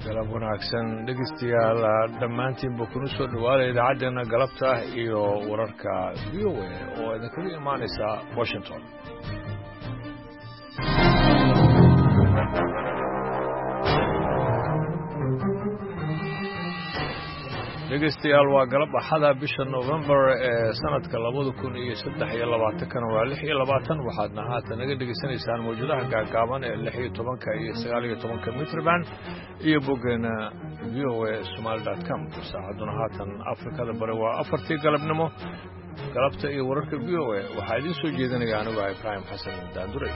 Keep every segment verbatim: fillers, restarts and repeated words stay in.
galab wanaagsan dhegeystayaal dhammaantiinba kuna soo dhawaada idaacaddeenna galabta iyo wararka v o a oo idinkaga imaanaysa washington dhegeystayaal waa galab axada bisha novembar ee sanadka labada kun iyo saddex iyo labaatankana waa lix iyo labaatan waxaadna haatan naga dhegaysanaysaan mawjadaha gaagaaban ee lix iyo tobanka iyo sagaal iyo tobanka mitrban iyo boggeena v o a somaali dot com saacadduna haatan afrikada bari waa afartii galabnimo galabta iyo wararka v o a waxaa idiin soo jeedinaya anigu ah ibraahim xasan daanduray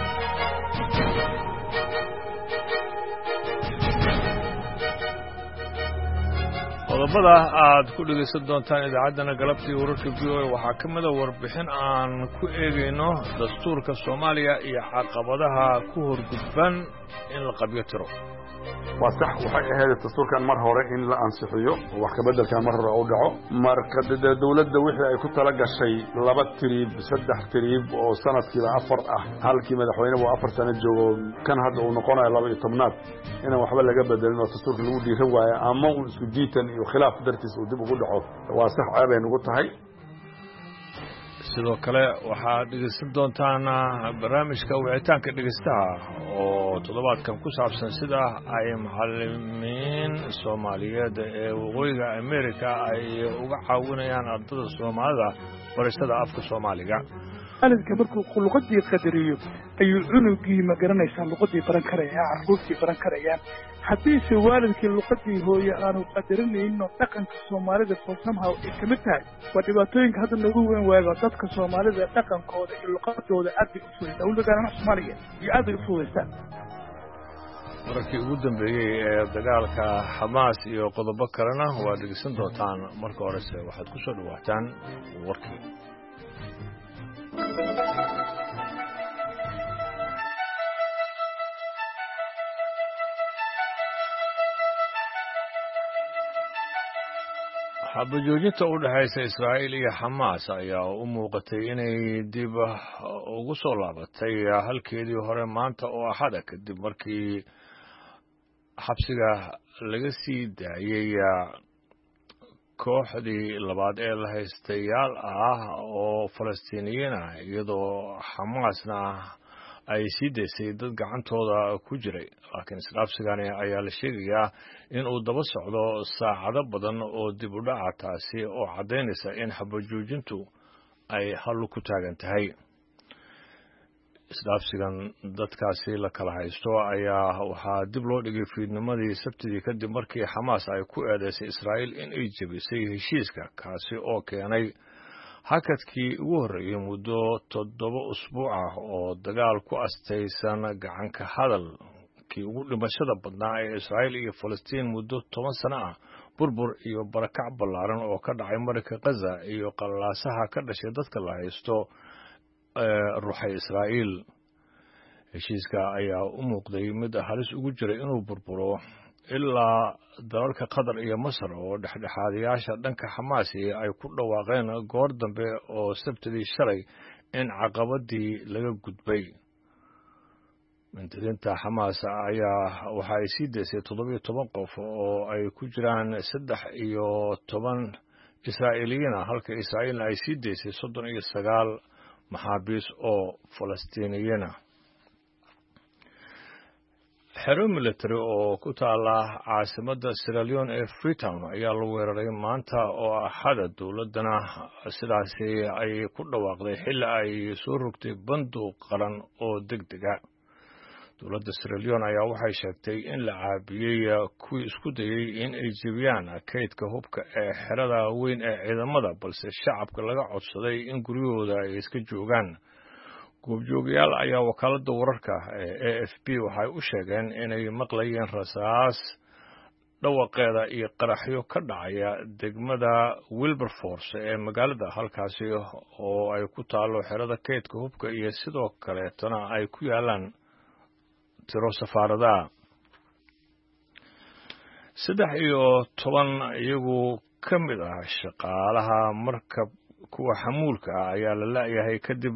qodobada aad ku dhegaysan doontaan idaacaddana galabtii wararka v o a waxaa ka mida warbixin aan ku eegayno dastuurka soomaaliya iyo caqabadaha ku horgudban in la qabyo tiro waa sax waxay ahayd dastuurkan mar hore in la ansixiyo wax ka beddelkan mar hore u dhaco marka dawladda wixii ay ku tala gashay laba tiriib saddex tiriib oo sanadkiiba afar ah halkii madaxweynuhu afar sano joogo kan hadda uu noqonayo laba iyo tobnaad inaan waxba laga bedelin oo dastuurka lagu dhiiran waayo ama uu isku diitan iyo khilaaf dartiis uu dib ugu dhaco waa sax ceebay nugu tahay sidoo kale waxaad dhegaysan doontaan barnaamijka wicitaanka dhegaystaha oo toddobaadkan ku saabsan sida ay macallimiin soomaaliyeed ee waqooyiga amerika ay uga caawinayaan ardada soomaalida barashada afka soomaaliga waalidka markuu luqadii qadariyo ayuu cunugii ma garanaysaa luqadii baran karaya carruurtii baran karayaan haddiise waalidkii luqadii hooye aanu qadarinayno dhaqanka soomaalida somehow ay ka mid tahay waa dhibaatooyinka hadda noogu weyn waago dadka soomaalida dhaqankooda iyo luqadooda aad bay u fudaystaan weligaana soomaaliya iyo aad bay u fudaystaan wararkii ugu dambeeyey ee dagaalka xamaas iyo qodobo kalena waa dhegeysan doontaan marka horese waxaad ku soo dhawaataan warkii xabajoojinta u dhexaysa israa'iil iyo xamaas ayaa u muuqatay inay dib ugu soo laabatay halkeedii hore maanta oo axada kadib markii xabsiga laga sii daayey kooxdii labaad ee la haystayaal ah oo falastiiniyiin ah iyadoo xamaasna ay sii daysay dad gacantooda ku jiray laakiin isdhaafsigani ayaa la sheegayaa in uu daba socdo saacado badan oo dib u dhaca taasi oo caddaynaysa in xabajoojintu ay hallu ku taagan tahay isdhaafsigan dadkaasi la kala haysto ayaa waxaa dib loo dhigay fiidnimadii sabtidii kadib markii xamaas ay ku eedaysay israa'iil in ay jebisay heshiiska kaasi oo keenay hakadkii ugu horreeyey muddo toddoba usbuuc ah oo dagaal ku astaysan gacanka hadalkii ugu dhimashada badnaa ee israa'iil iyo falastiin muddo toban sano ah burbur iyo barakac ballaaran oo ka dhacay marinka khaza iyo qallaasaha ka dhashay dadka la haysto ee ruuxay israa'iil heshiiska ayaa u muuqday mid halis ugu jiray inuu burburo ilaa dalalka qatar iyo masar oo dhexdhexaadayaasha dhanka xamaasi ay ku dhawaaqeen goor dambe oo sabtidii shalay in caqabadii laga gudbay mintidiinta xamaas ayaa waxa ay sii daysay toddobiyo toban qof oo ay ku jiraan saddex iyo toban israa'iiliyiin ah halka israa'iilna ay sii daysay soddon iyo sagaal maxaabiis oo falastiiniyiin ah xero military oo ku taala caasimadda Sierra Leone ee Freetown ayaa la weeraray maanta oo axada dowladdana sidaasi ay ku dhawaaqday xilli ay soo rogtay banduuq qaran oo degdega dowladda Sierra Leone ayaa waxay sheegtay in la caabiyey kuwii isku dayey in ay jebiyaan kaydka hubka ee xerada weyn ee ciidamada balse shacabka laga codsaday in guryahooda ay iska joogaan goobjoogayaal ayaa wakaaladda wararka ee A F P waxay u sheegeen inay maqlayeen rasaas dhawaqeeda iyo qaraxyo ka dhacaya degmada Wilberforce ee magaalada halkaasi oo ay ku taalo xerada kaydka hubka iyo sidoo kaleetana ay ku yaalaan tiro safaaradaha saddex iyo toban iyagu ka mid ah shaqaalaha markab kuwa xamuulka ah ayaa la la'yahay kadib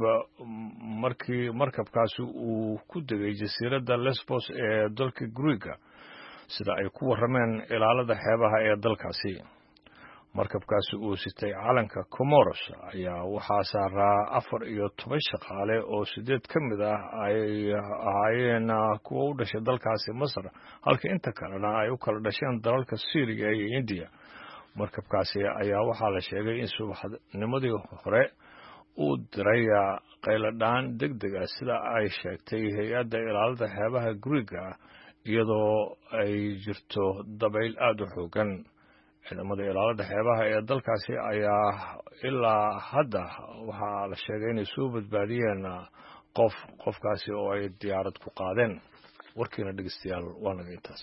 markii markabkaasi uu ku degay jasiiradda Lesbos ee dalka Greega sida ay ku warrameen ilaalada xeebaha ee dalkaasi. markabkaasi uu sitay calanka Comoros ayaa waxaa saaraa afar iyo toban shaqaale oo sideed ka mid ah ay ahaayeen kuwa u dhashay dalkaasi Masar, halka inta kalena ay u kala dhasheen dalalka Syria iyo India. markabkaasi ayaa waxaa la sheegay in subaxnimadii hore uu diray qayladhaan degdeg ah sida ay sheegtay hay-adda ilaalada xeebaha Greega, iyadoo ay jirto dabayl aad u xoogan. ciidamada ilaalada xeebaha ee dalkaasi ayaa ilaa hadda waxaa la sheegay inay soo badbaadiyeen qof qofkaasi oo ay diyaarad ku qaadeen. warkiina dhegeystayaal waa naga intaas.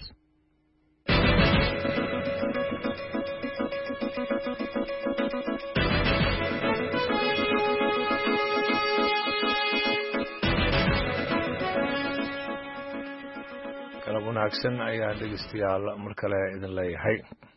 galab wanaagsan ayaa dhegeystayaal mar kale idin leeyahay.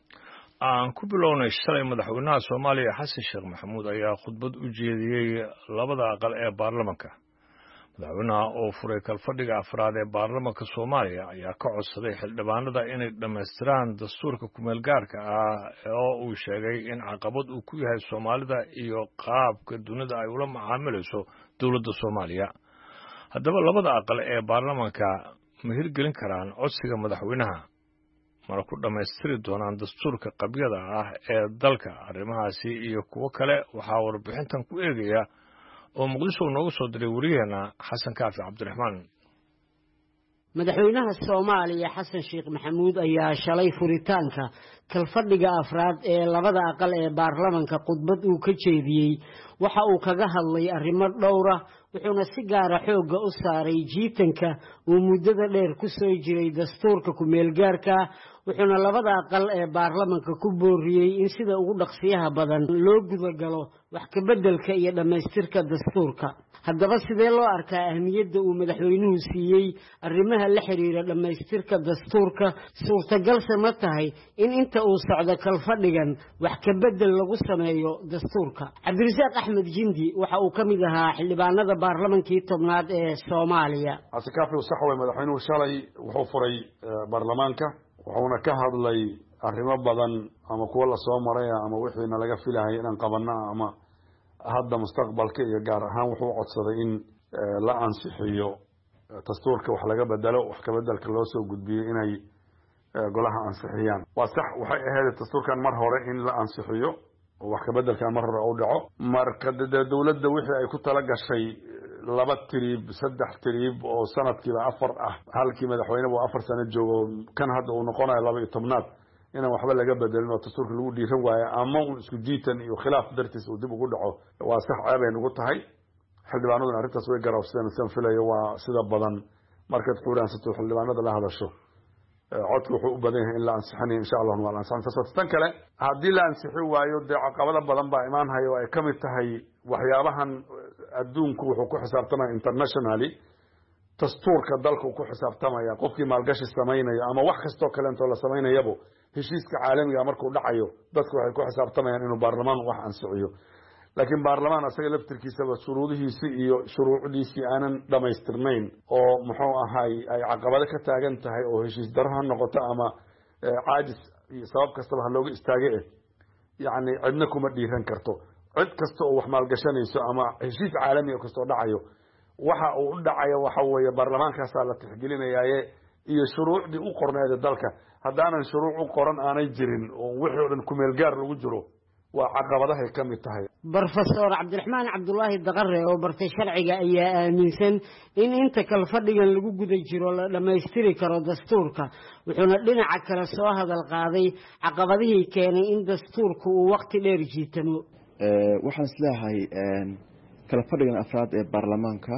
aan ku bilownay shalay madaxweynaha Soomaaliya Xasan Sheekh Maxamuud ayaa khudbad u jeediyey labada aqal ee baarlamaanka. madaxweynaha oo furay kalfadhiga afraad ee baarlamaanka Soomaaliya ayaa ka codsaday xildhibaanada inay dhammaystiraan dastuurka kumeel gaarka ah oo uu sheegay in caqabad uu ku yahay Soomaalida iyo qaabka dunida ay ula macaamilayso dowladda Soomaaliya. haddaba labada aqal ee baarlamaanka ma hirgelin karaan codsiga madaxweynaha, mana ku dhammaystiri doonaan dastuurka qabyada ah ee dalka? arrimahaasi iyo kuwo kale waxaa warbixintan ku eegaya oo Muqdisho noogu soo diray wariyaheena Xasan Kaafi Cabdiraxmaan. madaxweynaha Soomaaliya Xasan Sheekh Maxamuud ayaa shalay furitaanka kalfadhiga afraad ee labada aqal ee baarlamaanka khudbad uu ka jeediyey waxa uu kaga hadlay arrimo dhowr ah, wuxuuna si gaar ah xoogga u saaray jiitanka uu muddada dheer ku soo jiray dastuurka kumeel gaarka ah, wuxuuna labada aqal ee baarlamaanka ku booriyey in sida ugu dhaqsiyaha badan loo gudagalo wax ka beddelka iyo dhammaystirka dastuurka. haddaba sidee loo arkaa ahmiyadda uu madaxweynuhu siiyey arrimaha la xiriira dhammaystirka dastuurka? suurtagalse ma tahay in inta uu socdo kalfadhigan wax ka beddel lagu sameeyo dastuurka? cabdirasaaq axmed jindi waxa uu ka mid ahaa xildhibaanada baarlamaankii tobnaad ee Soomaaliya. asakaafi sax way madaxweynuhu shalay wuxuu furay baarlamaanka, wuxuuna ka hadlay arrimo badan ama kuwa la soo maray ama wixiina laga filahay inaan qabanno ama hadda mustaqbalka, iyo gaar ahaan wuxuu codsaday in la ansixiyo dastuurka wax laga bedelo, wax ka bedelka loo soo gudbiyey inay golaha ansixiyaan. waa sax waxay ahayd dastuurkan mar hore in la ansixiyo oo wax ka bedelkan mar hore u dhaco. marka dowladda wixii ay ku tala gashay laba tiriib saddex tiriib oo sanadkiiba afar ah, halkii madaxweyne buu afar sano joogo, kan hadda uu noqonayo laba iyo tobnaad, inaan waxba laga bedelin oo dastuurka lagu dhiiran waayo ama un isku jiitan iyo khilaaf dartiis uu dib ugu dhaco. waa sax ceebay nagu tahay. xildhibaanaduna arrintaas way garaabsadeen, sidan filayo waa sida badan markaad xuuraansato xildhibaanada la hadasho codka wuxuu u badan yahay in la ansixinayo. insha allah waa la ansixin. tan kale haddii la ansixi waayo dee caqabado badan baa imaan haya oo ay ka mid tahay waxyaabahan adduunku wuxuu ku xisaabtamaya internationally, dastuurka dalka uu ku xisaabtamaya qofkii maalgashi samaynayo ama wax kastoo kale intoo la samaynayabo heshiiska caalamiga markuu dhacayo dadku waxay ku xisaabtamayaan inuu baarlamaan wax ansixiyo. laakiin baarlamaan asaga laftirkiisaba shuruudihiisii iyo shuruucdiisii aanan dhamaystirnayn oo muxuu ahay ay caqabado ka taagan tahay oo heshiis daro ha noqoto ama caajis iyo sabab kastaba ha looga istaage eh yacni cidna kuma dhiiran karto. cid kasta oo wax maalgashanayso ama heshiis caalami oo kastoo dhacayo waxa uu u dhacayo waxa weeye baarlamaankaasaa la tixgelinayaaye iyo shuruucdii u qorneeda dalka. haddaanan shuruuc u qoran aanay jirin oo wixii o dhan kumeel gaar lagu jiro waa caqabadahay ka mid tahay. brofesor cabdiraxmaan cabdulaahi daqare oo bartay sharciga ayaa aaminsan in inta kalfadhigan lagu guda jiro la dhammaystiri karo dastuurka, wuxuuna dhinaca kale soo hadal qaaday caqabadihii keenay in dastuurku uu waqti dheer jiitamo. waxaan isleeyahay kalfadhigan afraad ee baarlamaanka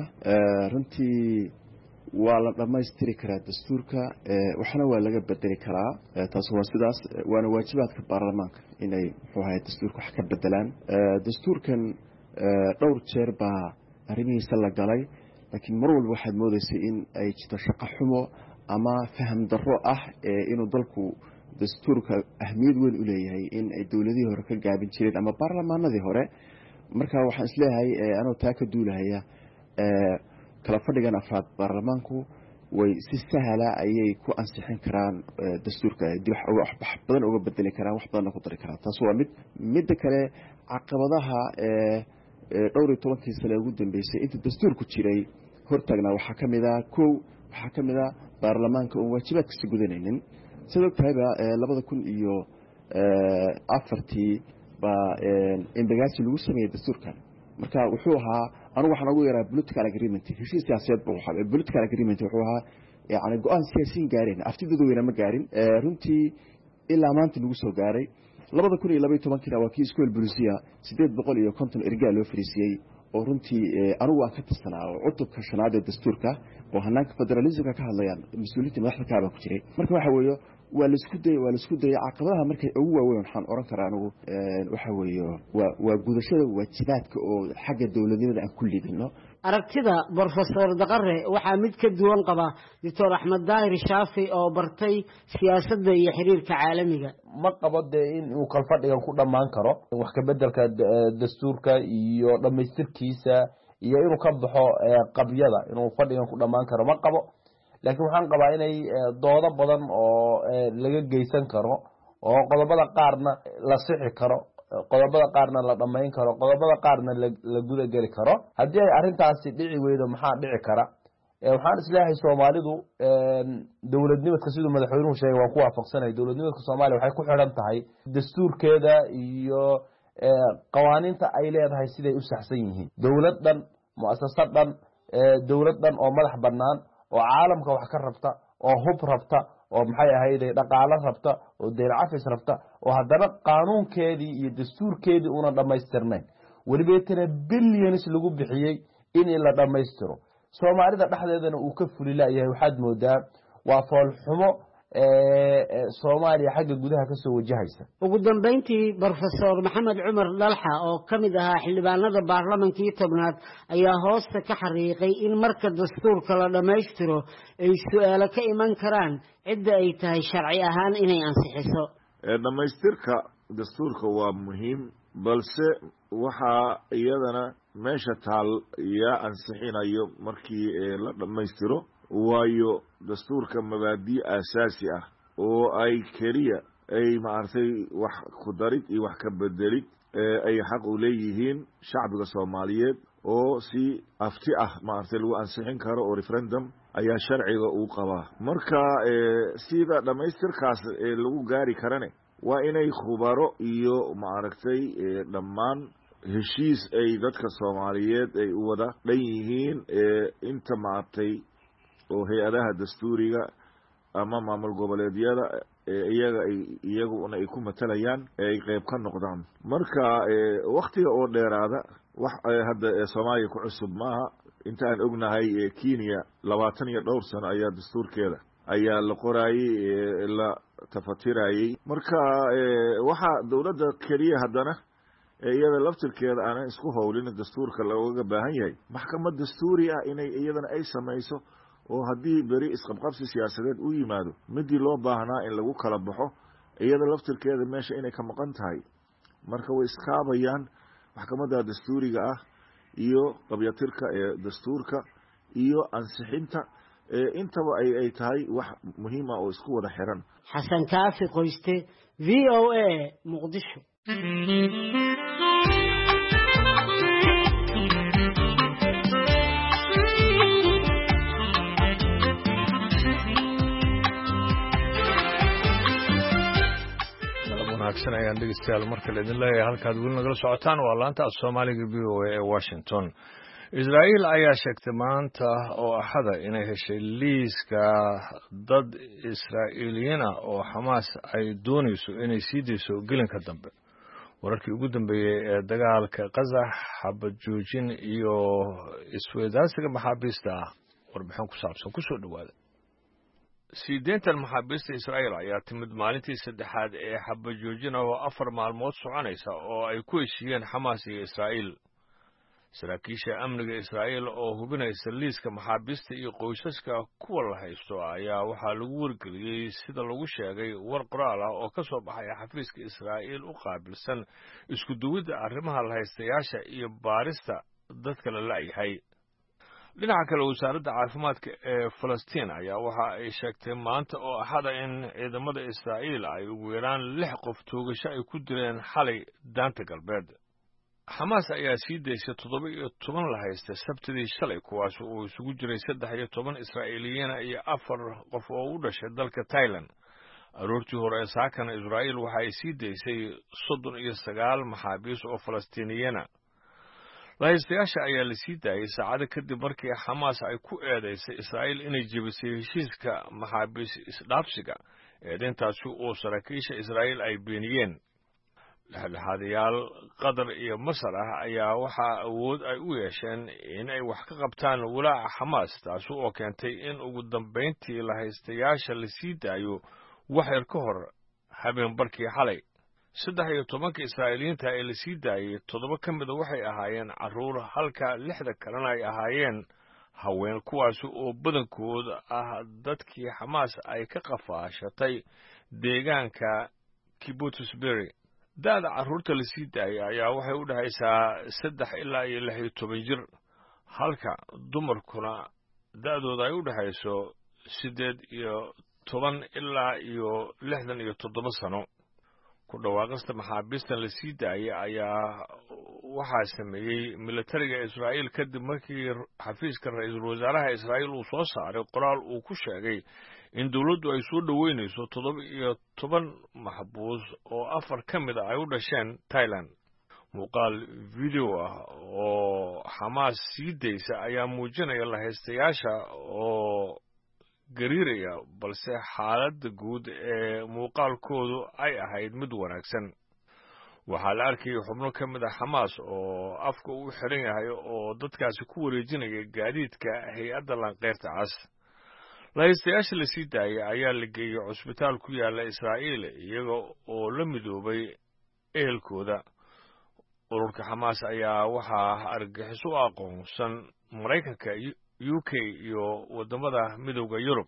runtii waa la dhammaystiri karaa dastuurka, waxna waa laga bedeli karaa. taas waa sidaas, waana waajibaadka baarlamaanka inay muxuu ahay dastuurka wax ka bedelaan. dastuurkan dhowr jeer baa arrimihiisa la galay, laakiin mar walba waxaad moodaysay in ay jirto shaqo xumo ama faham darro ah inuu dalku dastuurka ahmiyad weyn u leeyahay in ay dowladihii hore ka gaabin jireen ama baarlamaanadii hore. marka waxaan isleeyahay anoo taa ka duulahaya kala fadhigan afraad baarlamaanku way si sahla ayay ku ansixin karaan dastuurka dib wax badan uga bedeli karaan wax badan ku dari karaan taas waa mid mid kale caqabadaha ee dhowr iyo tobankii sano ugu dambeysay inta dastuurku jiray hortagna waxa kamid ah kow waxa kamid ah baarlamaanka oo waajibaadkiisa gudanaynin sidoo kale labada kun iyo afartii ba indagaasi lagu sameeyay dastuurkan marka wuxuu ahaa anigu waxaan ugu yaraa political agreement heshiis siyaasadeed buu ahaa political agreement wuxuu ahaa yaani go'aan siyaasiin gaareen aftida weyn ma gaarin runtii ilaa maanta lagu soo gaaray labada kun iyo laba iyo tobankii waa kii iskool bulisiya sideed boqol iyo konton ergaa loo fariisiyay oo runtii anigu aan ka tirsanaa oo cutubka shanaad ee dastuurka oo hanaanka federalismka ka hadlayaan mas'uuliyadda madaxda kaaba ku jiray marka waxa weeyo waa la isku day waa la isku day caqabadaha markay ugu waaweyn waxaan oran karaa anigu waxa weeyo waa waa gudashada waajibaadka oo xagga dawladnimada aan ku liidino aragtida professor Daqare waxa mid ka duwan qaba Doctor Axmed Daahir Shaafi oo bartay siyaasadda iyo xiriirka caalamiga ma qabade in uu kalfadhigan ku dhamaan karo wax ka bedelka dastuurka iyo dhamaystirkiisa iyo inuu ka baxo qabyada inuu fadhigan ku dhamaan karo ma qabo laakiin waxaan qabaa inay doodo badan oo laga geysan karo oo qodobada qaarna la sixi karo qodobada qaarna la dhameyn karo qodobada qaarna la guda gali karo haddii ay arintaasi dhici weydo maxaa dhici kara waxaan islaahay Soomaalidu dawladnimada sidoo madaxweynuhu sheegay waa ku waafaqsanay dawladnimada Soomaaliya waxay ku xiran tahay dastuurkeeda iyo qawaaniinta ay leedahay siday u saxsan yihiin dawladan muassasadan dawladan oo madax banaan oo caalamka wax ka rabta oo hub rabta oo maxay ahayd dhaqaale rabta oo deyn cafis rabta oo haddana qaanuunkeedii iyo dastuurkeedii una dhamaystirnayn walibeetana billions lagu bixiyay in la dhamaystiro Soomaalida dhaxdeedana uu ka fulilaayahay waxaad moodaa waa fool xumo ee Soomaaliya xagga gudaha ka soo wajahaysa ugu dambeyntii professor Maxamed Cumar Dalxa oo kamid ahaa xildhibaanada baarlamaankii tobnaad ayaa hoosta ka xariiqay in marka dastuurka la dhameystiro ay su'aalo ka iman karaan cidda ay tahay sharci ahaan inay ansixiso dhamaystirka dastuurka waa muhiim balse waxa iyadana meesha taal ya ansixinayo markii la dhamaystiro waayo dastuurka mabaadi' asaasi ah oo ay kaliya ay maartay wax ku darid iyo wax ka bedelid ay xaq u leeyihiin shacbiga Soomaaliyeed oo si afti ah maartay lagu ansixin karo oo referendum ayaa sharciga uu qabaa marka sida dhamaystirkaas lagu gaari karane waa inay khubaro iyo maartay dhammaan heshiis ay dadka Soomaaliyeed ay u wada dhan yihiin inta maartay oo hay'adaha dastuuriga ama maamul goboleedyada iyaga ay iyaguna ay ku matalayaan ay qayb ka noqdaan marka waqtiga oo dheeraada wax hadda Soomaaliya ku cusub maaha inta aan ognahay Kenya labaatan iyo dhowr sano ayaa dastuurkeeda ayaa la qoraayay la tafatirayay marka waxa dawladda kaliya haddana iyada laftirkeeda aan isku howlin dastuurka looga baahan yahay maxkamad dastuuri ah inay iyadana ay samayso oo haddii bari isqabqabsi siyaasadeed u yimaado midii loo baahnaa in lagu kala baxo iyada laftirkeeda meesha inay ka maqan tahay marka way iskaabayaan maxkamadda dastuuriga ah iyo qabyatirka ee dastuurka iyo ansixinta intaba ay ay tahay wax muhiim ah oo isku wada xiran Xasan Kaafi Qoyste V O A Muqdisho wanaagsan ayaan dhegeystayaal marka la idin leeyahay halkaad weli nagala socotaan waa laanta af Soomaaliga V O A ee Washington Israa'iil ayaa sheegtay maanta oo axada inay heshay liiska dad Israa'iiliyiin ah oo Xamaas ay doonayso inay sii deyso gelinka dambe wararkii ugu dambeeyay ee dagaalka Gaza xabad joojin iyo isweydaarsiga maxaabiista ah warbixin ku saabsan ku soo dhawaada sideetan maxaabiista Israa'iil ayaa timid maalintii saddexaad ee xabad joojin oo afar maalmood soconaysa oo ay ku heshiiyeen Xamaas iyo Israa'iil saraakiisha amniga Israa'iil oo hubinaysa liiska maxaabiista iyo qoysaska kuwa la haysto ayaa waxaa lagu wargeliyay sida lagu sheegay war qoraal ah oo ka soo baxay xafiiska Israa'iil u qaabilsan isku duwidda arrimaha la haystayaasha iyo baarista dadka la laayahay dhinaca kale wasaaradda caafimaadka ee falastiin ayaa waxa ay sheegtay maanta oo axada in ciidamada israa'iil ay ugu yaraan lix qof toogasho ay ku dileen xalay daanta galbeed xamaas ayaa sii daysay toddoba iyo toban la haystay sabtidii shalay kuwaas uu isugu jiray saddex iyo toban israa'iiliyiina iyo afar qof oo u dhashay dalka tailan aroortii hore ee saakana israa'iil waxa ay sii daysay soddon iyo sagaal maxaabiis oo falastiiniyana lahaystayaasha ayaa la sii daayey saacado kadib markii xamaas ay ku eedaysay israa'iil inay jebisay heshiiska maxaabiis isdhaafsiga eedayntaasi oo saraakiisha israa'iil ay beeniyeen dhexdhexaadayaal qatar iyo masar ah ayaa waxaa awood ay u yeesheen in ay wax ka qabtaan walaaca xamaas taasi oo keentay in ugu dambayntii lahaystayaasha la sii daayo wax yar ka hor habeen barkii xalay saddex iyo tobanka israa'iiliyiinta ee la sii daayey toddoba ka mida waxay ahaayeen carruur halka lixda kalena ay ahaayeen haween kuwaasi oo badankooda ah dadkii xamaas ay ka qafaashatay deegaanka kibutsbury da'da carruurta la sii daayey ayaa waxay u dhexaysaa saddex ilaa iyo lix iyo toban jir halka dumarkuna da'dooda ay u dhexayso siddeed iyo toban ilaa iyo lixdan iyo toddoba sano ku dhawaaqista maxaabiistan la sii daayey ayaa waxaa sameeyey militariga israa'iil kadib markii xafiiska ra-iisul wasaaraha israa'iil uu soo saaray qoraal uu ku sheegay in dowladdu ay soo dhoweynayso toddoba iyo toban maxbuus oo afar ka mid a ay u dhasheen tailan muuqaal video ah oo xamaas sii daysa ayaa muujinaya lahaystayaasha oo gariiraya balse xaaladda guud ee muuqaalkoodu ay ahayd mid wanaagsan waxaa la arkayay xubno ka mid a xamaas oo afka uu xiran yahay oo dadkaasi ku wareejinaya gaadiidka hay-adda lanqeyrta cas lahaystayaasha la sii daayay ayaa la geeyey cusbitaal ku yaalla israa'iil iyaga oo la midoobay ehelkooda ururka xamaas ayaa waxaa argagixis u aqoonsan maraykanka u k iyo waddamada midowda yurub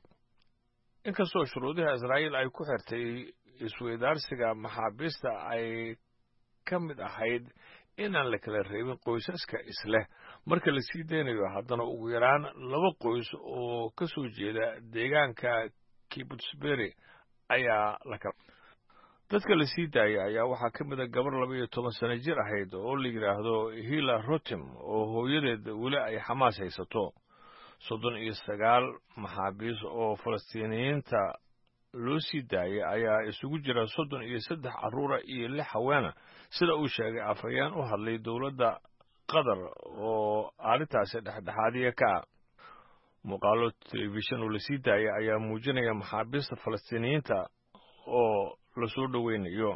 inkastoo shuruudaha israa'iil ay ku xirtay isweydaarsiga maxaabiista ay ka mid ahayd inaan la kala reebin qoysaska isleh marka la sii daynayo haddana ugu yaraan laba qoys oo ka soo jeeda deegaanka kibutsbury ayaa la kala dadka la sii daayay ayaa waxaa ka mid a gabar laba iyo toban sano jir ahayd oo la yidhaahdo hila rotim oo hooyadeed weli ay xamaas haysato soddon iyo sagaal maxaabiis oo falastiiniyiinta loo sii daayay ayaa isugu jira soddon iyo saddex carruura iyo lix haweena sida uu sheegay afhayeen u hadlay dowladda qatar oo arrintaasi dhexdhexaadiya ka ah muuqaalo telefishan oo la sii daayay ayaa muujinaya maxaabiista falastiiniyiinta oo la soo dhoweynayo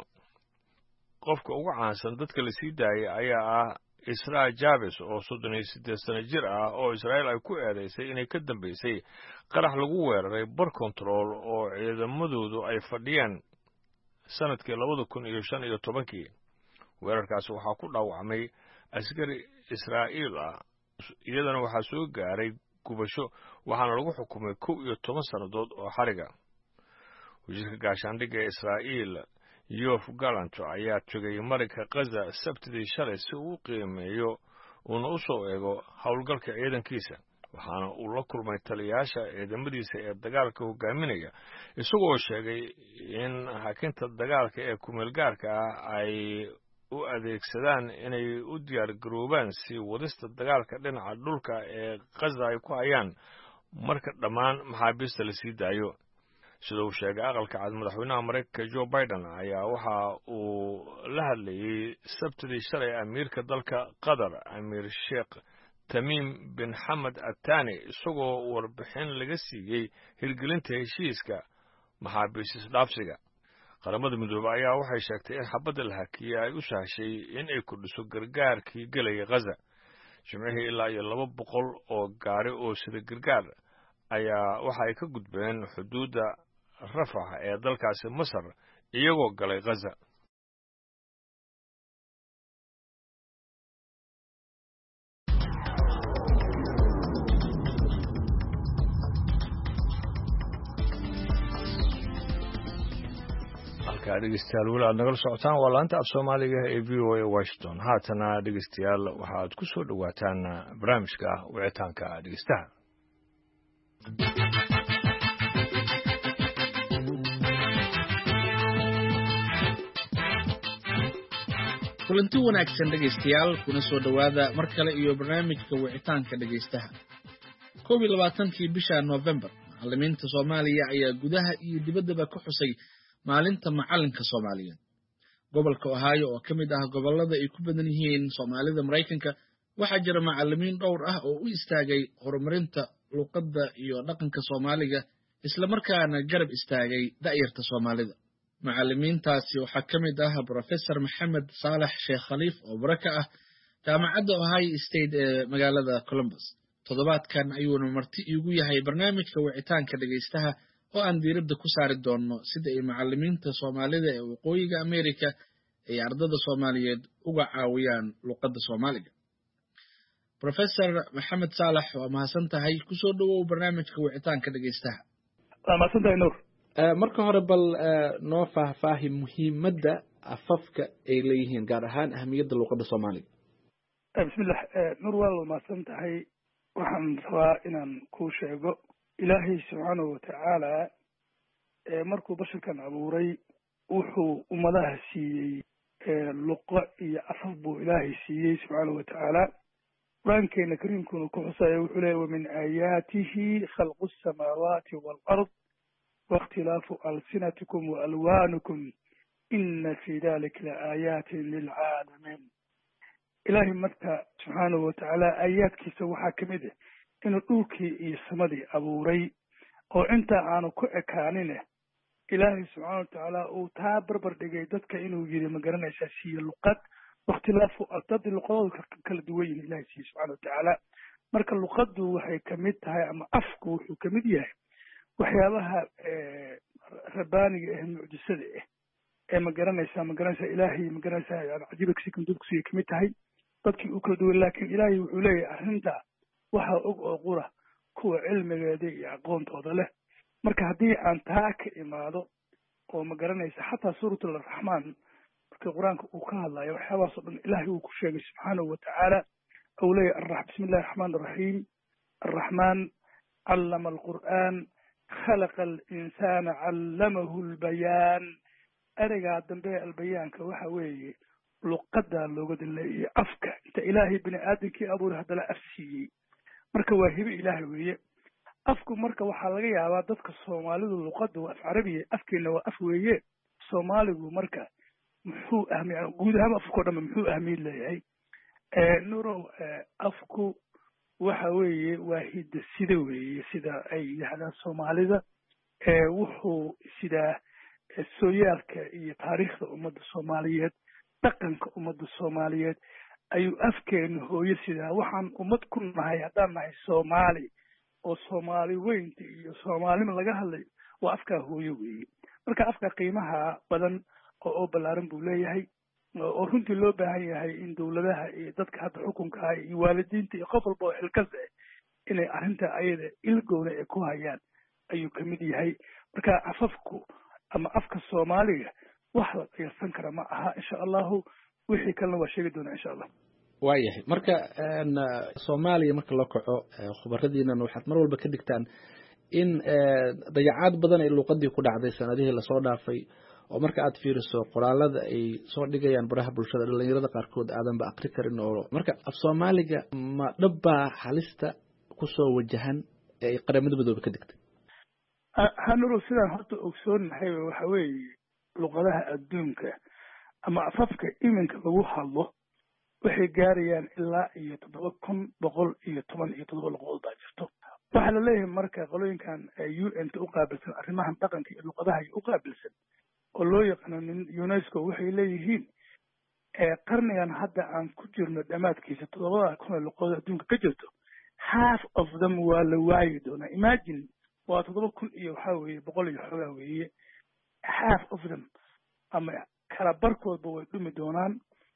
qofka ugu caansan dadka la sii daayay ayaa ah israa jabes oo soddon iyo siddeed sano jir ah oo israa'iil ay ku eedaysay inay ka dambaysay qarax lagu weeraray bar control oo ciidamadoodu ay fadhiyeen sanadkii labada kun iyo shan iyo tobankii weerarkaasi waxaa ku dhaawacmay askari israa'iil ah iyadana waxaa soo gaaray gubasho waxaana lagu xukumay kow iyo toban sannadood oo xariga wasiirka gaashaandhigga ee israa'iil yof galanto ayaa tegay marinka kaza sabtidii shalay si uu u qiimeeyo uuna u soo eego howlgalka ciidankiisa waxaana uu la kulmay taliyayaasha ciidamadiisa ee dagaalka hogaaminaya isagoo sheegay in hakinta dagaalka ee kumeelgaarka ah ay u adeegsadaan inay u diyaargaroobaan sii wadista dagaalka dhinaca dhulka ee kaza ay ku hayaan marka dhammaan maxaabiista la sii daayo sida uu sheegay aqalka cad madaxweynaha maraykanka joe biden ayaa waxa uu la hadlayey sabtidii shalay amiirka dalka qatar amiir sheekh tamiim bin xamed atani isagoo warbixin laga siiyey hirgelinta heshiiska maxaabiis isdhaafsiga qaramada midoobe ayaa waxay sheegtay in xabadda la hakiyey ay u sahashay in ay kordhiso gargaarkii gelayay khaza jimcihii ilaa iyo laba boqol oo gaari oo sida gargaar ayaa waxa ay ka gudbeen xuduudda rafax ee dalkaasi masar iyagoo galay khaza halkaa dhegeystayaal weli aad nagala socotaan waa laanta af soomaaliga ee v o a washington haatana dhegeystayaal waxaad ku soo dhowaataan barnaamijka wicitaanka dhegeystaha kulanti wanaagsan dhegeystayaal kuna soo dhowaada mar kale iyo barnaamijka wicitaanka dhegeystaha koob iyo labaatankii bisha November macallimiinta Soomaaliya ayaa gudaha iyo dibaddaba ku xusay maalinta macalinka Soomaaliyeed gobolka Ohio oo kamid ah gobolada ay ku badan yihiin Soomaalida Mareykanka waxaa jira macallimiin dhowr ah oo u istaagay horumarinta luqadda iyo dhaqanka Soomaaliga isla markaana garab istaagay da'yarta Soomaalida macallimiintaasi waxaa kamid ah Professor Maxamed Saalax Sheekh Khaliif oo baraka ah jaamacadda Ohio State ee magaalada Columbus toddobaadkan ayuuna marti iigu yahay barnaamijka wicitaanka dhegeystaha oo aan diiradda ku saari doono sida ay macallimiinta Soomaalida ee waqooyiga Amerika ay ardada Soomaaliyeed uga caawiyaan luqadda Soomaaliga Professor Maxamed Saalax waa mahadsan tahay ku soo dhawow barnaamijka wicitaanka dhegeystaha waa mahadsan tahay Nuur marka hore bal noo faahfaahi muhiimadda afafka ay leeyihiin gaar ahaan ahmiyadda luqadda Soomaaliga bismillah Nuur waa mahadsan tahay waxaan rabaa inaan ku sheego ilaahay subxaanahu wa tacaala markuu basharkan abuuray wuxuu ummadaha siiyey luqo iyo afaf buu ilaahay siiyey subxaanahu wa tacaala qur-aankeena kariimkuna ku xusaya wuxuu leeyahy wamin aayaatihi khalqu asamaawaati waalard waاkhtilaafu alsinatikum waalwaanukum ina fi dalika laaayatin lilcaalamiin ilaahay marka subxaanahu wa tacaala aayaadkiisa waxaa ka mid ah inuu dhulkii iyo samadii abuuray oo inta aanu ku ekaanine ilaahay subxaana wa tacaala uu taa barbar dhigay dadka inuu yidhi ma garanaysaa siiye luqad wakhtilaafu dad luqadooda kala duwan yihin ilahay siiye subxana wa tacaala marka luqaddu waxay kamid tahay ama afku wuxuu kamid yahay waxyaabaha rabbaaniga ah mucjisada ah ee ma garanaysaa ma garanaysaa ilaahay ma garanaysaa yani cajiibkiisa dadkusiya kamid tahay dadkii u kala duwan laakiin ilaahay wuxuu leeyahay arrinta waxaa og oo qura kuwa cilmigeeda iyo aqoontooda leh marka haddii aan taa ka imaado oo ma garanaysa xataa suuratul raxmaan markii qur-aanka uu ka hadlayo waxyaabahaas oo dhan ilaahay uu ku sheegay subxaanahu wa tacaala ou leeyahay bismi illahi raxmaan raxiim arraxmaan callama alqur'aan khalaqa alinsaana callamahu lbayaan ereygaa dambe albayaanka waxa weeye luqadaa looga dileeyay afka inta ilaahay bini aadamkii abuuray haddana af siiyey marka waa hibe ilaahay weeye afku marka waxaa laga yaabaa dadka Soomaalidu luqadda waa af carabiya afkeena waa af weeye Soomaaligu marka muxuu ahmiyaa guud ahaan afku dhan muxuu ahmiid leeyahay ee nuuro afku waxa weeye waa hidda sida weeye sida ay yidhaahdaan Soomaalida ee wuxuu sida sooyaalka iyo taariikhda ummadda Soomaaliyeed dhaqanka ummadda Soomaaliyeed ayuu afkeenu hooyo sidaa waxaan ummad ku nahay haddaan nahay Soomaali oo Soomaali weynta iyo Soomaalima laga hadlayo waa afkaa hooyo weeye marka afka qiimaha badan oo oo ballaaran buu leeyahay oo runtii loo baahan yahay in dowladaha iyo dadka hadda xukunka ah iyo waalidiinta iyo qof walba oo xilkas ah inay arrinta ayada ilgowna ay ku hayaan ayuu ka mid yahay marka afafku ama afka Soomaaliga wax la qiyasan kara ma aha insha allahu wixii kalena waa sheegi doonaa insha allah waayahay marka Soomaaliya marka la kaco khubaradiina waxaad mar walba ka dhigtaan in dayacaad badan ay luqadii ku dhacday sanadihii la soo dhaafay oo marka aad fiiriso qoraalada ay soo dhigayaan baraha bulshada dhalinyarada qaarkood aadan ba aqri karin oo marka af Soomaaliga ma dhabba halista ku soo wajahan ee qaramada midoobe ka dhigtay hanuro sidaan horta ogsoonahay waxa weeye luqadaha adduunka ama afafka iminka lagu hadlo waxay gaarayaan ilaa iyo toddoba kun boqol iyo toban iyo toddoba luqadood baa jirto waxaa la leeyahay marka qolooyinkan U N ta u qaabilsan arrimahan dhaqanka iyo luqadaha u qaabilsan oo loo yaqaano UNESCO waxay leeyihiin qarnigan hadda aan ku jirno dhammaadkiisa toddobada kun luqadood adduunka ka jirto half of them waa la waayi doonaa imagine waa toddoba kun iyo waxaa weeye boqol iyo xoogaa weeye half of them ama kala barkoodba way dhumi doonaan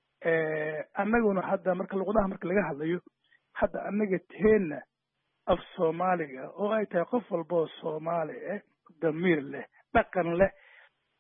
annaguna hadda marka luqadaha marka laga hadlayo hadda annaga teena af Soomaaliga oo ay tahay qof walba oo Soomaali ah damiir leh dhaqan leh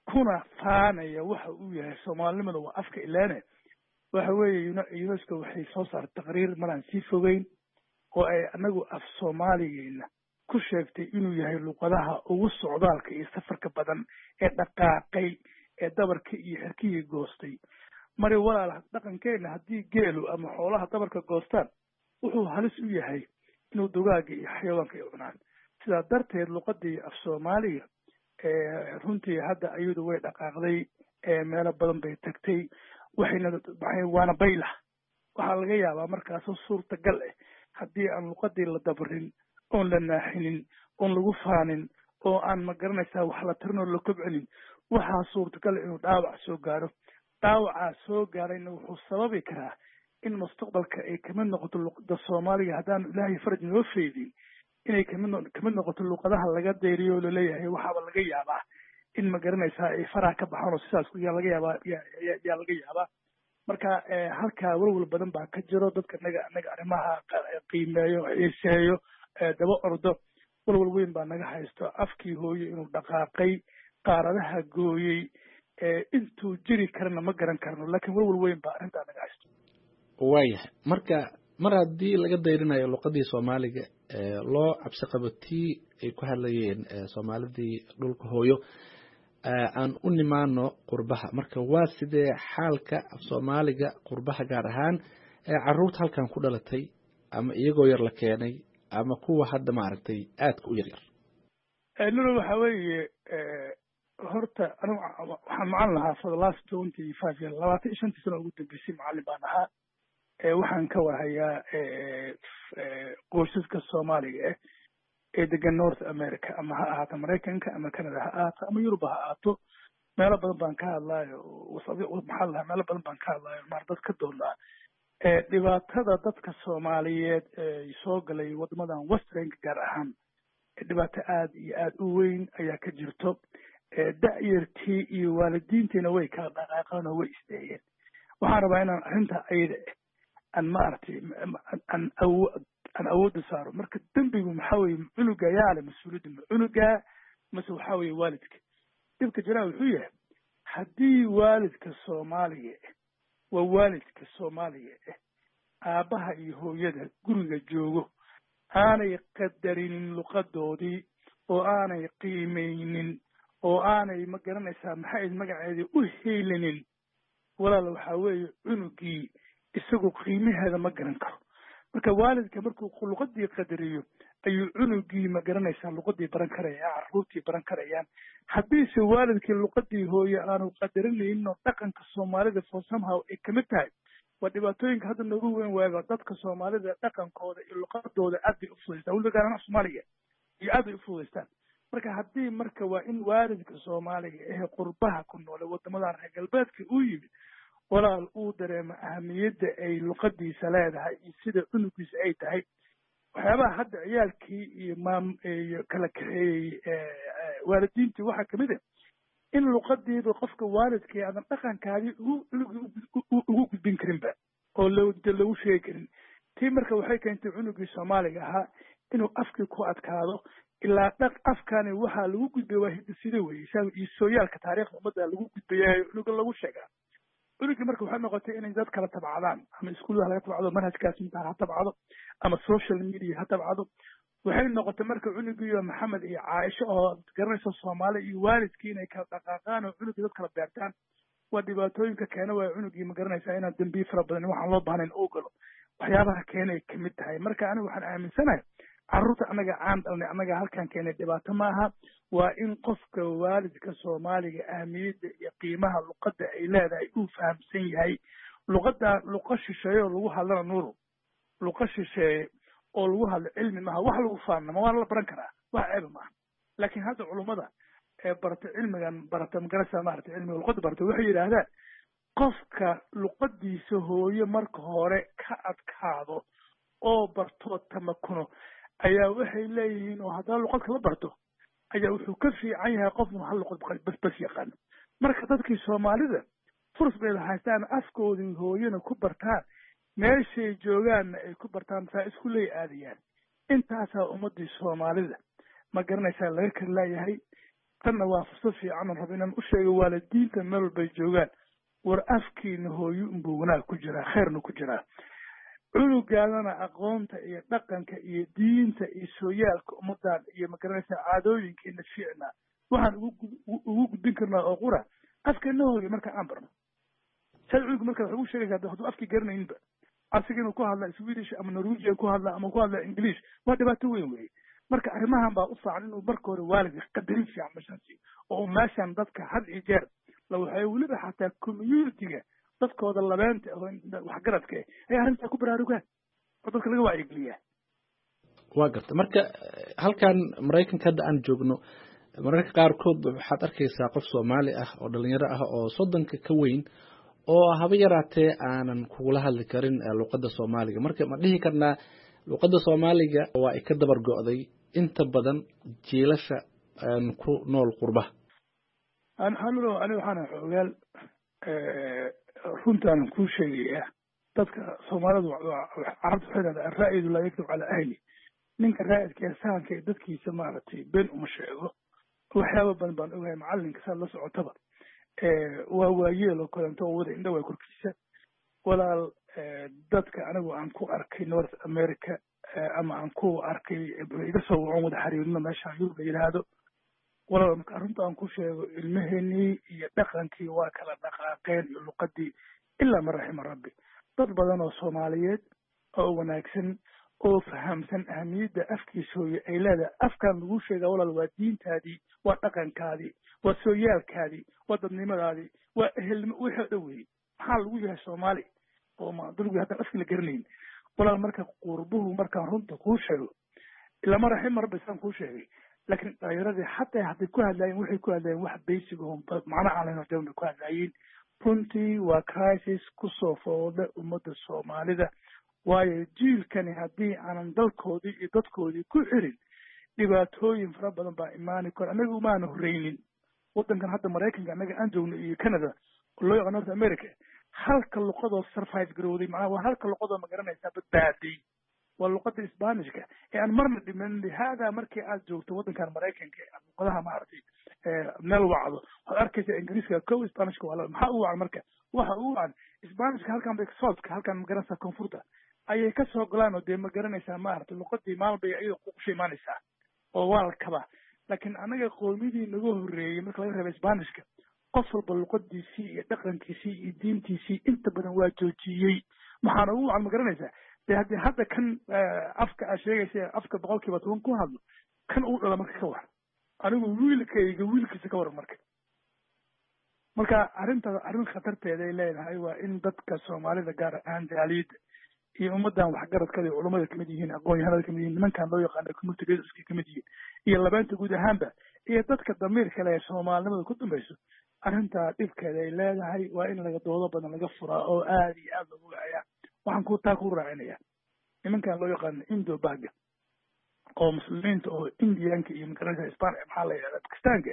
kuna faanaya waxa uu yahay soomaalinimada waa afka ilaane waxa weeye UNESCO waxay soo saartay taqriir maraan sii fogeyn oo ay anagu af soomaaligeena ku sheegtay inuu yahay luqadaha ugu socdaalka iyo safarka badan ee dhaqaaqay ee dabarka iyo xerkihii goostay mari walaal dhaqankeena haddii geelu ama xoolaha dabarka goostaan wuxuu halis u yahay inuu dugaaga iyo xayawaanka ay cunaan sidaa darteed luqadii af soomaaliga runtii hadda ayadu way dhaqaaqday meelo badan bay tagtay waxayna waana baylah waxaa laga yaabaa markaasoo suurtagal ah haddii aan luqadii la dabarin oon la naaxinin oon lagu faanin oo aan ma garanaysaa wax la tirin oo la kobcinin waxaa suurtagal inuu dhaawac soo gaaro dhaawacaa soo gaarayna wuxuu sababi karaa in mustaqbalka ay kamid noqoto luqada soomaaliga haddaan ilaahay faraj noo feydin inay kamid kamid noqoto luqadaha laga dayriyo oo laleeyahay waxaaba laga yaabaa in ma garanaysaa ay faraha ka baxaan oo sidaas yaa laga yaabaa yaa laga yaabaa marka halkaa walwal badan baa ka jiro dadka naga naga arrimaha qiimeeyo xiiseeyo daba ordo walwal weyn baa naga haysto afkii hooye inuu dhaqaaqay qaaradaha gooyey intuu jiri karana ma garan karno laakiin walwal weyn baa arrintaa naga haysto waayahay marka mar haddii laga dayrinayo luqadii soomaaliga loo cabsi qabo tii ay ku hadlayeen soomaalidii dhulka hooyo aan u nimaano qurbaha marka waa sidee xaalka af soomaaliga qurbaha gaar ahaan caruurta halkan ku dhalatay ama iyagoo yar la keenay ama kuwa hadda maaragtay aadka u yar yar nuna waxa weeye horta anigu waxaan macalin lahaa for the last twenty five years labaatan iyo shantii sano ugu dambeysay macalin baan ahaa waxaan ka warhayaa qoysaska soomaaliga ah ee degan north america ama ha ahaato maraykanka ama canada ha ahaato ama yurub ha ahaato meelo badan baan ka hadlaayo maxaa lahaa meelo badan baan ka hadlaayo maar dad ka doonaa dhibaatada dadka soomaaliyeed ee soo galay wadamadan westernka gaar ahaan dhibaato aad iyo aad u weyn ayaa ka jirto da'yartii iyo waalidiintiina way kala dhaqaaqeen oo way isteeyeen waxaan rabaa inaan arrinta ayada aan maaragtay aan awood aan awoodda saaro marka dembigu maxaa weeye cunuga ayaa leh mas-uuliyadda ma cunuga mase waxaa weeye waalidka dhibka jiraa wuxuu yahay haddii waalidka soomaaliga ah waa waalidka soomaaliga ah aabbaha iyo hooyada guriga joogo aanay qadarinin luqadoodii oo aanay qiimaynin oo aanay ma garanaysaa maxay magaceedii u heelinin walaal waxaa weeye cunugii isagoo qiimaheeda ma garan karo marka waalidka markuu luqadii qadariyo ayuu cunugii ma garanaysaa luqadii baran karaya carruurtii baran karayaan haddiise waalidkii luqadii hooye aanu qadarinayno dhaqanka soomaalida for somehow ay kamid tahay waa dhibaatooyinka hadda noogu weyn waaga dadka soomaalida dhaqankooda iyo luqadooda aad bay u fudaystaan weliba gaar ahaan soomaaliga iyo aad bay u fudaystaan marka haddii marka waa in waalidka soomaaliga ee qurbaha ku noole wadamadan reer galbeedka uu yimid walaal uu dareemo ahamiyadda ay luqadiisa leedahay iyo sida cunugiisa ay tahay waxyaabaha hadda ciyaalkii iyo maam iyo kala kaxeeyey waalidiintii waxaa kamid ah in luqadiiba qofka waalidkii aadan dhaqankaadii ugu cunugii ugu gudbin karinba oo lagu sheegi karin tii marka waxay keentay cunugii soomaaliga ahaa inuu afkii ku adkaado ilaa dhaq afkani waxaa lagu gudbaya waa hidasida weye iyo sooyaalka taariikhda ummadda lagu gudbayayo cunuga lagu sheegaa cunugii marka waxay noqotay inay dad kala tabcadaan ama iskuullaha laga tabcado manhajkaas intaa ha tabcado ama social media ha tabcado waxay noqotay marka cunugiiyo maxamed iyo caaisho oo garanaysa soomaali iyo waalidkii inay kala dhaqaaqaan oo cunugii dad kala beertaan waa dhibaatooyinka keena waa cunugii ma garanaysaa inaan dambiye fara badan waxaan loo baahnayn oo galo waxyaabaha keenay kamid tahay marka anigu waxaan aaminsanahay carruurta annaga caan dhalnay annaga halkan keenay dhibaato maaha waa in qofka waalidka soomaaliga ahmiyadda iyo qiimaha luqadda ay leedahay uu fahamsan yahay luqadda luqa shisheeye oo lagu hadlana nuuru luqa shisheeye oo lagu hadlo cilmi maaha wax lagu faanama waana la baran karaa wax ceeba maaha laakiin hadda culummada ee barata cilmigan barata magarasa maarata cilmiga luqadda barata waxay yidhaahdaan qofka luqadiisa hooye marka hore ka adkaado oo bartoo tamakuno ayaa waxay leeyihiin oo haddana luqadka la barto ayaa wuxuu ka fiican yahay qofnu hal luqad bas bas yaqaano marka dadkii soomaalida furs bay haystaan afkoodii hooyana ku bartaan meeshay joogaanna ay ku bartaan saa isku leey aadayaan intaasaa ummadii soomaalida ma garanaysaa laga kala leeyahay tanna waa fursad fiican rabo inaan u sheego waalidiinta meel walbay joogaan war afkiina hooyo unbuu wanaag ku jiraa khayrna ku jiraa cunugaadana aqoonta iyo dhaqanka iyo diinta iyo sooyaalka ummadaan iyo magaranaysa caadooyinkeena fiicna waxaan ugu gudbin karnaa oo qura afkeena hooyo marka aan barno sad cunuga marka wuxuu sheegaysaa hadduu afkii garanayninba asiga inuu ku hadla Swedish ama Norwegian ku hadla ama ku hadla English waa dhibaato weyn weeye marka arrimahan baa u fiican inuu marka hore waalidka qadarin fiican meeshaasi oo meeshan dadka had iyo jeer la waxay weliba xataa community-ga dadkooda labeenta wax garadka ay arrinta ku baraarugaan oo dadka laga wacyigeliyaa waa garta marka halkan Mareykanka hadda aan joogno mararka qaarkood waxaad arkaysaa qof Soomaali ah oo dhalinyaro ah oo soddonka ka weyn oo haba yaraatee aanan kugula hadli karin luqadda Soomaaliga marka ma dhihi karnaa luqadda Soomaaliga waa ay ka dabar go'day inta badan jiilasha ku nool qurba aan xanuuno ani waxaan xoogaal ee runtaan ku sheegaya dadka Soomaalidu carabtu xidhada ra'yidu la yaktab ala ahli ninka raa'idka saanka dadkiisa maartay been uma sheego waxyaabo badan baan ogahay macalinka saa la socotaba ee waa waayeel oo kaleeto wada indha way korkiisa walaal dadka anigu aan ku arkay North America ama aan ku arkay iga soo wacon wada xiriirno meesha Yurub yiraahdo walaal marka arrinta aan ku sheego ilmaheeni iyo dhaqankii waa kala dhaqaaqeen iyo luqadii illa ma raxima rabbi dad badan oo Soomaaliyeed oo wanaagsan oo fahamsan ahmiyada afkiisa iyo aylaada afkan lagu sheega walaal waa diintaadii waa dhaqankaadii waa sooyaalkaadii waa dadnimadaadii waa ehelnimo wixii dhawey maxaa lagu yahay Soomaali oo ma dulgu hadda afkii la garanayn walaal marka qurbuhu marka runta ku sheego illa ma raxima rabbi san ku sheegay laakiin dhalinyarada xataa hadday ku hadlayeen waxay ku hadlayeen wax basic oo macna aan lahayn oo ku hadlayeen runtii waa crisis ku soo fooda ummadda Soomaalida waayo jiilkani haddii aanan dalkoodii iyo dadkoodii ku xirin dhibaatooyin fara badan baa imaani kara anaga umaana horreynin waddankan hadda Mareykanka anaga aan joogno iyo Canada loo yaqaan North America halka luqadoo survive garowday macnaha waa halka luqadoo ma garanaysaa badbaaday waa luqadda Isbaanishka ee aan marna dhiman hada markii aad joogto waddankan Mareykanka luqadaha ma aragtay ee meel wacdo waxaad arkaysaa Ingiriiska kow Isbaanishka waa maxaa u wacan marka waxa uu wacan Isbaanishka halkan bay soodka halkan ma garanaysaa koonfurta ayay ka soo galaan oo dee ma garanaysaa ma aragtay luqadii maalbay ayay ku sheemanaysaa oo walkaba laakiin anaga qoomidii nagu horeeyay marka laga reebay Isbaanishka qof walba luqadiisii iyo dhaqankiisii iyo diintiisii inta badan waa joojiyay maxaana uu wacan ma garanaysaa de hadda hadda kan afka aad sheegaysa afka boqolkiiba toban ku hadlo kan uu dhala marka ka war anigu wiilkayga wiilkiisa ka war marka marka arrinta arrin khatarteeda ay leedahay waa in dadka Soomaalida gaar ahaan jaaliyada iyo ummadan wax garadkada iyo culimada kamid yihiin aqoon-yahanada kamid yihiin nimankan loo yaqaan community iska kamid yihiin iyo labaanta guud ahaanba iyo dadka damiirka leh Soomaalnimada ku dambayso arrinta dhibkeeda ay leedahay waa in laga doodo badan laga furaa oo aad iyo aad loogu waayaa waxaan ku taa ku raacinaya nimankan loo yaqaan Indo Baga oo muslimiinta oo Indianka iyo magaranaysa Isbaaniga maxaa la yiraahdaa Pakistanka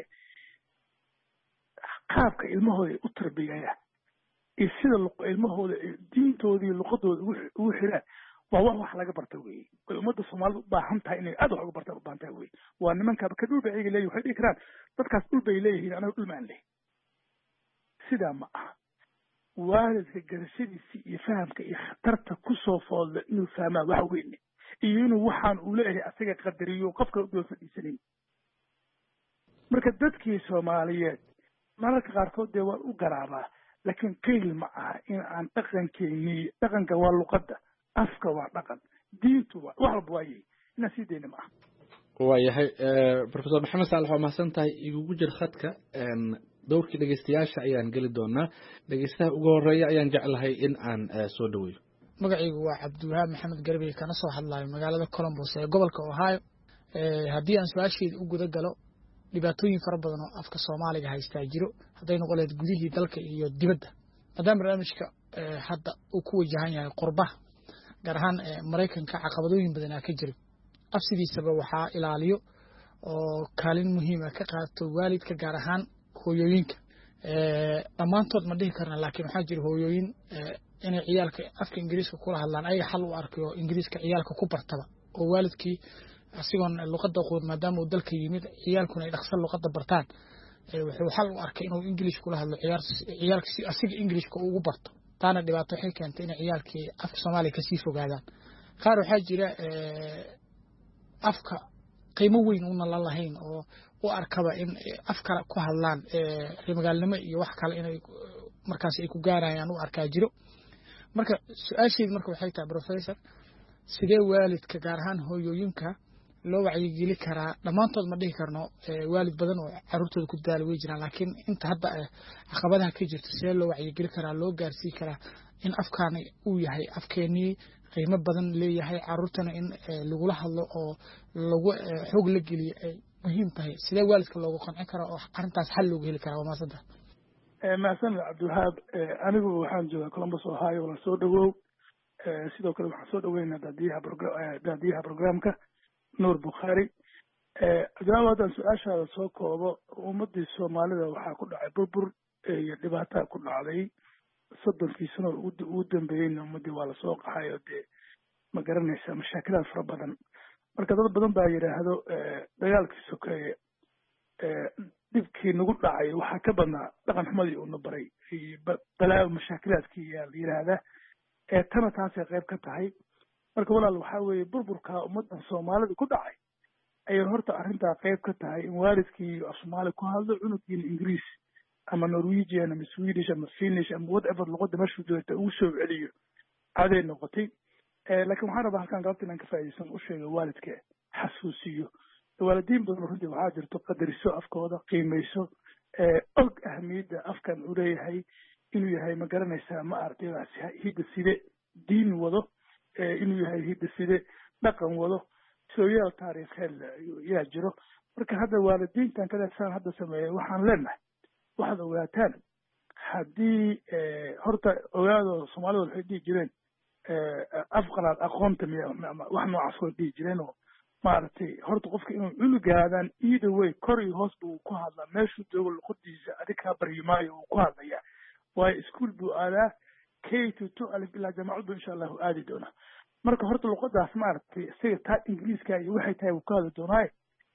qaabka ilmahooda u tarbiyaya iyo sida ilmahooda diintoodii luqadooda ugu xiraan waa wax wax laga barta weey oo ummadda Soomaalidu u baahan tahay inay aad wax uga bartaan u baahan tahay weey waa nimanka ka dhulba ay leeyihiin waxay dhigi karaan dadkaas dhulba ay leeyihiin anaga dhul maan leh sida ma aha waalidka garashadiisa iyo fahamka iyo khatarta ku soo foolda inuu fahmaa wax weyn iyo inuu waxaan uu leeyahay asaga qadariyo qofka u fadhiisanin marka dadkii Soomaaliyeed mararka qaarkood dee waa u garaabaa laakiin qiil ma aha in aan dhaqankeeni dhaqanka waa luqadda afka waa dhaqan diintu waa wax walba waayay ina sii deyna ma aha waayahay professor maxamed saalax waa mahadsan tahay igugu jir khadka dowrkii dhegeystayaasha ayaan geli doonaa dhegeystaha ugu horeeya ayaan jeclahay in aan soo dhaweeyo magacaygu waa cabdiwahaab maxamed garbi kana soo hadlayo magaalada Columbus ee gobolka Ohio haddii aan su-aasheeda u guda galo dhibaatooyin fara badan oo afka Soomaaliga haysta jiro haday noqoleed gudihii dalka iyo dibadda maadaama barnaamijka hadda uu ku wajahan yahay qurbaha gaar ahaan Mareykanka caqabadooyin badan ka jira afsidiisaba waxaa ilaaliyo oo kaalin muhiim ah ka qaato waalidka gaar ahaan hooyooyinka ee dhamaantood ma dhihi karna laakiin waxaa jira hooyooyin inay ciyaalka afka Ingiriiska kula hadlaan ay xal u arkayo Ingiriiska ciyaalka ku bartaba oo waalidkii asigoon luqadda aqoon maadaama uu dalka yimid ciyaalkuna ay dhaqsan luqadda bartaan wuxuu xal u arkay inuu English kula hadlo ciyaar ciyaalka si asiga Englishka ugu barto taana dhibaato waxay keentay in ciyaalkii afka Soomaaliga ka sii fogaadaan qaar waxaa jira afka qiimo weyn una la lahayn oo u arkaba in afka ku hadlaan ee magaalnimo iyo wax kale inay markaas ay ku gaarayaan u arkaa jiro marka su'aasheedu marka waxay tahay professor sidee waalidka gaar ahaan hooyooyinka loo wacyigeli karaa dhamaantood ma dhihi karno waalid badan oo carruurtooda ku daal way jiraan laakiin inta hadda caqabadaha ka jirta sidee loo wacyigeli karaa loo gaarsiin karaa in afkaani uu yahay afkeenii qiimo badan leeyahay carruurtana in lagula hadlo oo lagu xoog la geliyo ay muhiim tahay sidee waalidka loogu qancin karaa oo arrintaas xal loogu heli karaa waa maasanta mahadsan cabdiwahaab anigu waxaan joogaa Columbus Ohio la soo dhawow sidoo kale waxaan soo dhaweynaa daadiyaha daadiyaha programka Nuur Bukhari jawaab haddaan su-aashaada soo koobo ummaddii Soomaalida waxaa ku dhacay burbur iyo dhibaato ku dhacday soddonkii sano ugu dambeeyeyna ummaddii waa lasoo qaxay oo dee ma garanaysaa mashaakilaad fara badan marka dad badan baa yidhaahdo dagaalkii sokeeye dhibkii nagu dhacay waxaa ka badnaa dhaqan xumadii uuna baray balaa mashaakilaadkii yaa la yidhaahdaa ee tana taasay qayb ka tahay marka walaal waxaa weeye burburka ummaddan Soomaalida ku dhacay ayay horta arrintaa qayb ka tahay in waalidkii af Soomaali ku hadlo cunuggiina Ingiriis ama Norwegian ama Swedish ama Finnish ama whatever luqadda meeshu joogta uu soo celiyo caday noqotay laakiin waxaan rabaa halkan galabta inaan ka faa'iideysan u sheego waalidka xasuusiyo waalidiin badan runtii waxaa jirto qadariso afkooda qiimayso og ahmiyadda afkan uu leeyahay inuu yahay ma garanaysaa ma aragtay hidda side diin wado inuu yahay hidda side dhaqan wado sooyaal taariikheed yaa jiro marka hadda waalidiintan kale saan hadda sameeyay waxaan leenahay waxaad ogaataan haddii horta ogaado Soomaalida waxay dhihi jireen afqalaad aqoonta wax noocaas oo dhihi jireen oo maaragtay horta qofka inuu cunugaadaan either way kor iyo hoos buu ku hadlaa meeshuu joogo luqadiisa adig kaa baryi maayo uu ku hadlayaa waayo iskuul buu aadaa k to two alif ilaa jaamacad buu insha allahu aadi doonaa marka horta luqadaas maaragtay isaga taa ingiriiska iyo waxay tahay uu ka hadli doonaaye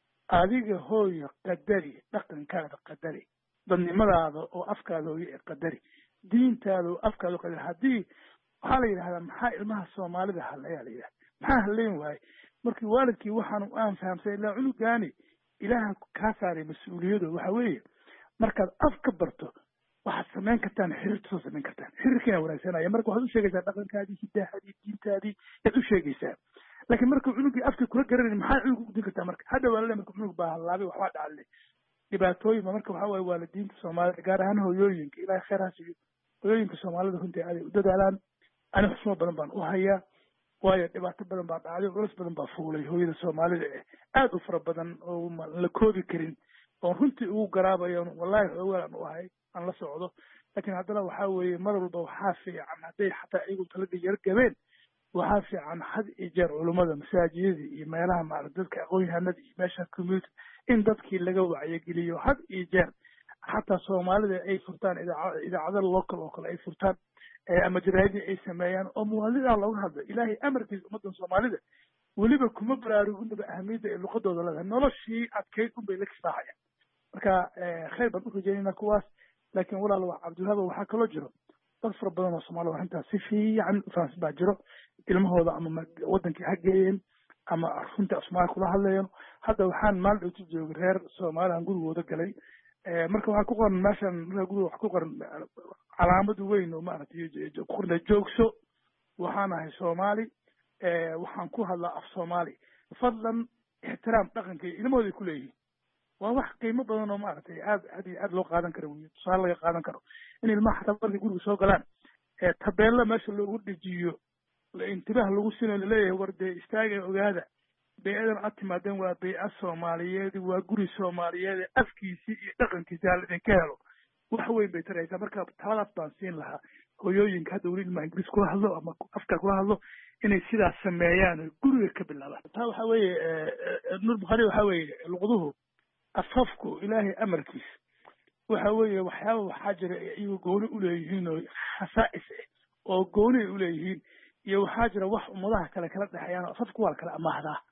adiga hooyo qadari dhaqankaada qadari dadnimadaada oo afkaada hooyo ee qadari diintaada oo afkaada qadari haddii waxaa la yidhahdaa maxaa ilmaha Soomaalida hadlayaa la yidhahda maxaa hadlayn waaye markii waalidkii waxaan aan fahamsay ilaa cunugaani ilaaha kaa saaray mas-uuliyadu waxa weeye markaad af ka barto waxaad samayn kartaan xiriirta soo samayn kartaan xiriirkiina wanaagsanaya marka waxaad u sheegaysaa dhaqankaadii hidaahadii diintaadii yaad u sheegaysaa laakiin marka cunugii afkii kula garanayni maxaa cunug ugu din kartaa marka hadda waa lale marka cunug baa halaabay waxbaa dhacalle dhibaatooyin ba marka waxaa waaye waalidiinta Soomaalida gaar ahaan hooyooyinka ilaahay khayr ha siiyo hooyooyinka Soomaalida runtii aaday u dadaalaan ani xushmo badan baan u hayaa waayo dhibaato badan baa dhacday culus badan baa fuulay hooyada Soomaalida ee aad u fara badan oo la koobi karin oo runtii ugu garaabayo wallahi xoogaan u ahay aan la socdo laakiin haddana waxaa weeye mar walba waxaa fiican hadday xataa iyagu talaga yar gabeen waxaa fiican had iyo jeer culummada masaajidada iyo meelaha maaragtay dadka aqoon-yahanada iyo meesha community in dadkii laga wacyigeliyo had iyo jeer xataa Soomaalida ay furtaan idaacada local oo kale ay furtaan ama jaraa'idii ay sameeyaan oo muwaadiniinta looga hadlo ilaahay amarkiisa ummadda Soomaalida weliba kuma baraaruginba ahmiyadda ee luqadooda leedahay noloshii adkeyd unbay la kifaacayaan marka khayr baan u rajaynaynaa kuwaas laakiin walaal wax cabdiwahaab waxaa kaloo jiro dad fara badan oo Soomaali arrintaas si fiican faans baa jiro ilmahooda ama wadankii ha geeyeen ama runta Soomaali kula hadlayeen hadda waxaan maal dhowti joogay reer Soomaaliyan gurigooda galay marka waxaa ku qoran meeshan guriga wax ku qoran calaamad weyn oo maaragtay ku qoran joogso waxaan ahay Soomaali waxaan ku hadlaa af Soomaali fadlan ixtiraam dhaqanka ilmahooda ku leeyihiin waa wax qiimo badan oo maaragtay aad aad aad loo qaadan karo wiil tusaale laga qaadan karo in ilmaha xataa markay guriga soo galaan ee tabeella meesha loogu dejiyo la intibaah lagu sino leeyahay warde istaaga ogaada beedan aad timaadeen waa beeca Soomaaliyeed waa guri Soomaaliyeed afkiisi iyo dhaqankiisa la idinka helo wax weyn bay taraysaa marka talaab baan siin lahaa hooyooyinka hadda weli ilmaha Ingiriis kula hadlo ama afka kula hadlo inay sidaas sameeyaan guriga ka bilaabaan taa waxa weeye Nuur Bukhari waxa weeye luqaduhu afafku ilaahay amarkiis waxa weeye waxyaabo waxaa jira iyagu gooni u leeyihiin oo khasaa'is ah oo gooni u leeyihiin iyo waxaa jira wax ummadaha kale kala dhaxayaan afafku waa kala amaahdaa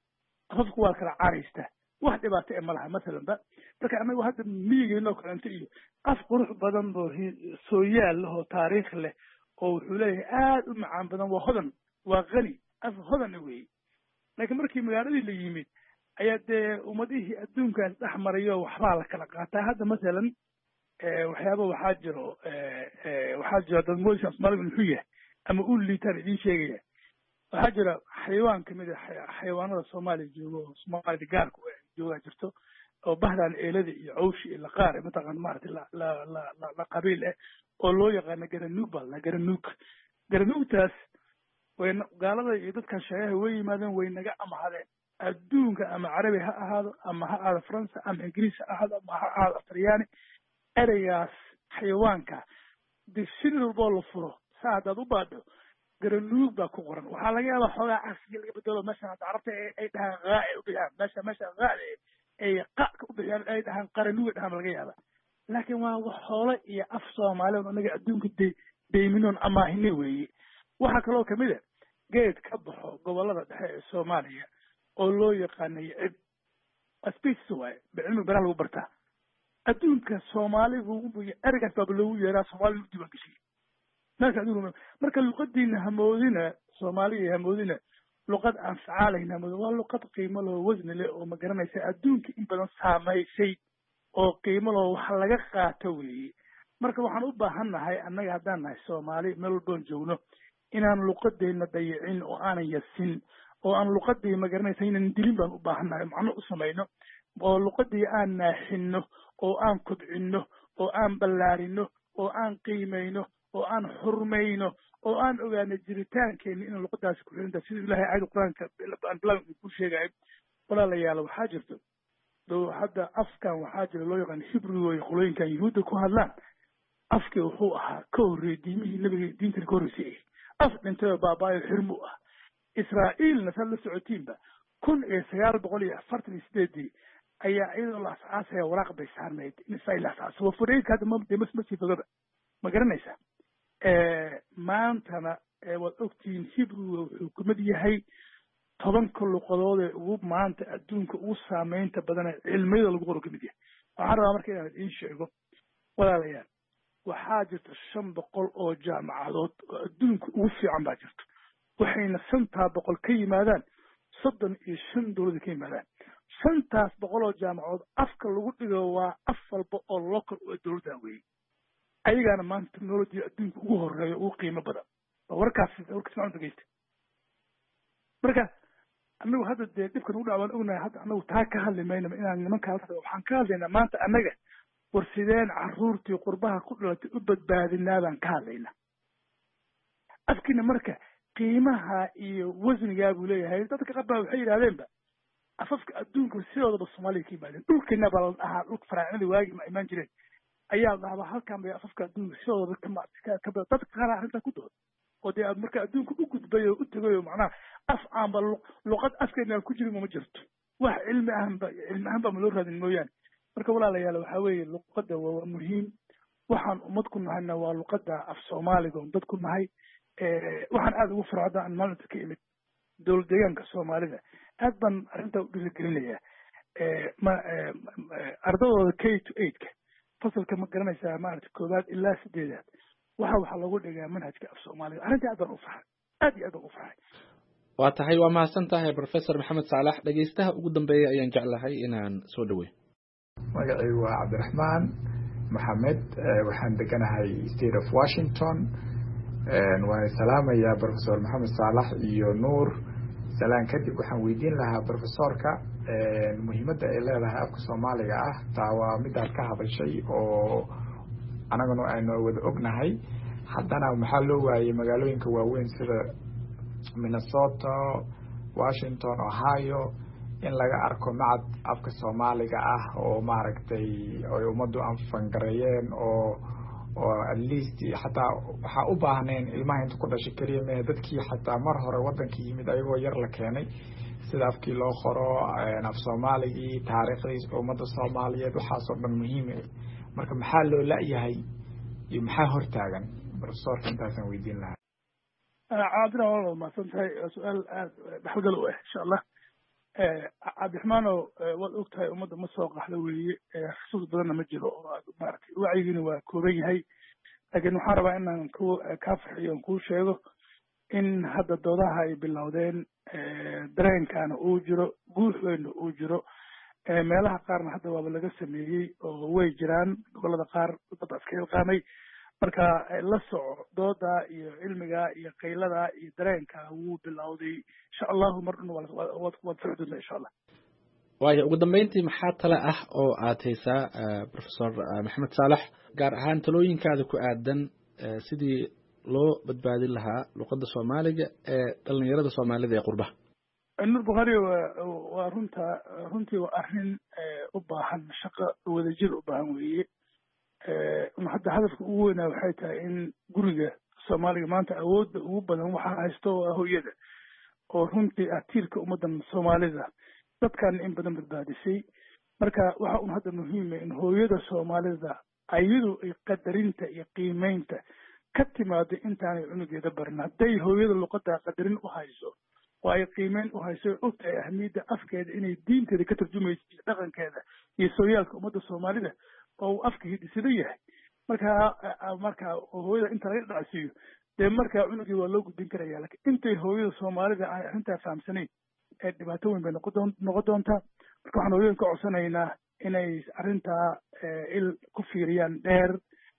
afafku waa kala caaraysta wax dhibaato ee malaha masalan ba marka anagu hadda miyigeennoo kalenta iyo af qurux badan oo sooyaal leh oo taariikh leh oo wuxuu leeyahay aada u macaan badan waa hodan waa qani af hodana weeye laakiin markii magaaladii la yimid ayaa dee ummadihii adduunkaas dhex marayo waxbaa la kala qaataa hadda masalan waxyaaba waxaa jiro waxaa jira dad moodisha soomaaliga muxuu yahay ama u liitaan idiin sheegaya waxaa jira xayawaan kamid a xayawaanada soomaaliya jooga oo soomaalida gaarka joogaa jirto oo bahdan eelada iyo cawshi iyo laqaar mataqaan maaragtay la la la la qabiil eh oo loo yaqaano garanuug baa la garanuug garanuugtaas way gaalada iyo dadkan sheegaha way yimaadeen way naga amahadeen adduunka ama carabi ha ahaado ama ha ahaado faransa ama ingiriis ha ahaado ama ha ahaado aftaryaani ereygaas xayawaanka dictionary walboo la furo saa haddaad u baadho garanuug baa ku qoran waxaa laga yaabaa xoogaa casiga laga bedelo meeshan hadda carabta ay dhahaan qaa ay u bixiyaan meesha meesha qaada ay qaka u bixiyaan ay dhahaan qaranuuga dhahaan laga yaaba laakiin waa wax xoolo iyo af soomaaliya oo anaga adduunka de deyminoon amaahine weeye waxaa kaloo kamid a geed ka baxo gobolada dhexe ee soomaaliya oo loo yaqaanay cib species waaye cilmi baraha lagu bartaa adduunka soomaaligu ereygaas baaba loogu yeeraa soomaaliya u diiwaan geshiye meelka adduunka marka luqadiina hamoodina soomaaliya hamoodina luqad aan facaalayna hamoodina waa luqad qiimo loo wasni leh oo ma garanaysa adduunka in badan saamaysay oo qiimo loo wax laga qaato weeye marka waxaan u baahannahay annaga haddaan nahay soomaali meel walboon joogno inaan luqadeenna dayicin oo aanan yasin oo aan luqadii ma garanaysa inaan dilin baan u baahannahay macno u samayno oo luqadii aan naaxinno oo aan kobcinno oo aan ballaarino oo aan qiimayno oo aan xurmayno oo aan ogaano jiritaankeenna inaan luqadaasi ku xirinta sida ilaahay aayada qur-aanka aan bilaw ku sheegayo walaalayaal waxaa jirto dhow hadda afkan waxaa jira loo yaqaan hibrigo iyo qolooyinkan yuhuudda ku hadlaan afkii wuxuu ahaa ka horreeyey diimihii nabiga diintana ka horreysay af dhintay oo baabaayo xirmu ah israa'iilna saad la socotiinba kun iyo sagaal boqol iyo afartan iyo sideedii ayaa iyadoo la asaasaya waraaq bay saarnayd in israa'iil la asaaso waa fureyka hadda mmas ma sii fogaba ma garanaysa maantana waad ogtihiin hibriga wuxuu kamid yahay tobanka luqadood ee ugu maanta adduunka ugu saameynta badan cilmiyada lagu qoro kamid yahay waxaan rabaa marka inaan idiin sheego walaalayaal waxaa jirta shan boqol oo jaamacadood oo adduunka ugu fiican baa jirto waxayna shantaa boqol ka yimaadaan soddon iyo shan dowlada ka yimaadaan shantaas boqol oo jaamacadood afka lagu dhigo waa af walba oo local oo dowladda weeye ayagaana maanta technology adduunka ugu horeeyo ugu qiimo badan warkaas warkaas ma dhageysta marka anagu hadda dee dhibkan ugu dhacbaan ognahay hadda anagu taa ka hadli mayno inaan nimanka waxaan ka hadlaynaa maanta annaga war sideen carruurtii qurbaha ku dhalatay u badbaadinaa baan ka hadlaynaa afkiina marka qiimaha iyo wasnigaa buu leeyahay dadka qabbaa waxay yidhahdeenba afafka adduunka sidoodaba soomaaliya ka yimaadeen dhulkeena baa la dhahaa dhulka faraacinada waagi ma imaan jireen ayaa la dhahaa halkan bay afafka adduunka sidooda ka dadka qaar arrintaa ku dooda oo dee marka adduunka u gudbay oo u tegay oo macnaha af aanba luqad afkeena aan ku jirin ma jirto wax cilmi ahanba cilmi ahanba ma loo raadin mooyaane marka walaalayaal waxaa weeye luqadda waa muhiim waxaan ummad ku nahayna waa luqadda af soomaaliga oon dad ku nahay waxaan aada ugu farxada aan maalinta ka imid dowlad deegaanka soomaalida aad baan arrintaa u dhiirigelinayaa ardadooda k to eightka fasalka ma garanaysaa maaragta koowaad ilaa sideedaad waxa waxaa lagu dhigaa manhajka af soomaaliga arrintii aad baan u farxay aad iyo aad baan u farxay waa tahay waa mahadsan tahay professor maxamed saalax dhegeystaha ugu dambeeya ayaan jeclahay inaan soo dhaweey magacaygu waa cabdiraxmaan maxamed waxaan deganahay state of washington waan salaamayaa professor maxamed saalax iyo nuur salaan kadib waxaan weydiin lahaa professorka muhiimadda ay leedahay afka soomaaliga ah taa waa midaad ka hadashay oo anaguna aynu wada ognahay haddana maxaa loo waayey magaalooyinka waaweyn sida minnesota washington ohio in laga arko macad afka soomaaliga ah oo maaragtay ay ummaddu anfangareeyeen oo oo at least xataa waxaa u baahneen ilmaha inta ku dhashay keliya mehe dadkii xataa mar hore waddankii yimid ayagoo yar la keenay sida afkii loo qoro af soomaaligii taariikhdii ummadda soomaaliyeed waxaasoo dhan muhiim marka maxaa loo la-yahay iyo maxaa hortaagan professorka intaasaan weydiin lahaa caadina waa mahadsan tahay su-aal aada dhexgal u ah insha allah cabdiraxmaanow waad og tahay ummadda ma soo qaxda weeye xusuus badanna ma jiro oo maaragtay wacyigiina waa kooban yahay laakiin waxaan rabaa inaan ku kaa farxiyo aan kuu sheego in hadda doodaha ay bilowdeen dareenkaana uu jiro guuxweynna uu jiro meelaha qaarna hadda waaba laga sameeyey oo way jiraan gobollada qaar dad iska hilqaamay marka la soco dooda iyo cilmiga iyo qaylada iyo dareenka wuu bilowday insha allahu mar dhan waad socon doontaa insha allah waayo ugu dambeyntii maxaa tale ah oo aad haysaa professor maxamed saalax gaar ahaan talooyinkaada ku aadan sidii loo badbaadin lahaa luqadda soomaaliga ee dhalinyarada soomaalida ee qurbaha nur bukhari waa runta runtii waa arrin u baahan shaqo wadajir u baahan weeye hadda hadafka ugu weynaa waxay tahay in guriga soomaaliga maanta awoodda ugu badan waxaa haysto waa hooyada oo runtii ah tiirka ummaddan soomaalida dadkan in badan badbaadisay marka waxa un hadda muhiima in hooyada soomaalida ayadu ay qadarinta iyo qiimeynta ka timaado intaanay cunugeeda barin hadday hooyada luqadda qadarin u hayso oo ay qiimeyn u hayso og tahay ahmiyadda afkeeda inay diinteeda ka tarjumayso iyo dhaqankeeda iyo sooyaalka ummadda soomaalida oo uu afka hidisada yahay markaa markaa hooyada inta laga dhacsiiyo dee markaa cunugii waa loo gudbin karaya lakiin intay hooyada soomaalida aan arrintaa fahamsanayn ee dhibaato weyn bay noqon noqon doontaa marka waxaan hooyada ka codsanaynaa inay arrintaa il ku fiiriyaan dheer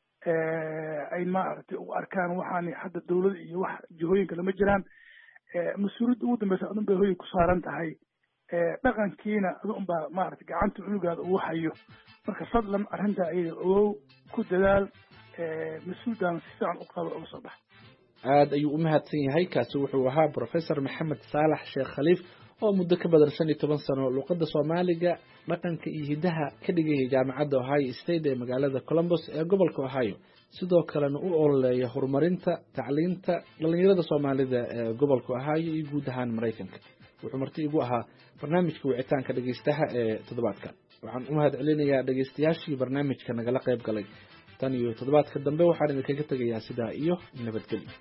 ay maaragtay u arkaan waxaan hadda dawlad iyo wax jihooyinka lama jiraan mas-uuliyadda ugu dambeysa adun bay hooyay ku saaran tahay dhaqankiina adu unbaa maaragtay gacanta cunugaada ugu hayo marka fadlan arrintaa ayada ogow ku dadaal mas-uuldaana si fiican u qabo uga soo baxa aad ayuu u mahadsan yahay kaasi wuxuu ahaa professor maxamed saalax sheekh khaliif oo muddo ka badan shan iyo toban sano luqadda soomaaliga dhaqanka iyo hiddaha ka dhigaya jaamacadda ohio state ee magaalada columbus ee gobolka ohio sidoo kalena u ololeeya horumarinta tacliinta dhalinyarada soomaalida ee gobolka ohio iyo guud ahaan maraykanka wuxuu marti igu ahaa barnaamijka wicitaanka dhegeystaha ee toddobaadkan waxaan u mahad celinayaa dhegeystayaashii barnaamijka nagala qayb galay tan iyo toddobaadka dambe waxaan idinkaga tegayaa sidaa iyo nabadgelyo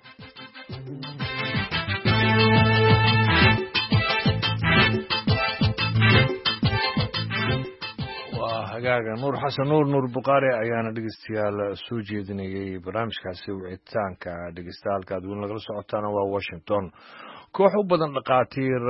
waa hagaaga nuur xasan nuur nuur bukhaari ayaana dhegeystayaal soo jeedinayay barnaamijkaasi wicitaanka dhegeystahalka aad weyn lagala socotaana waa washington koox u badan dhakhaatiir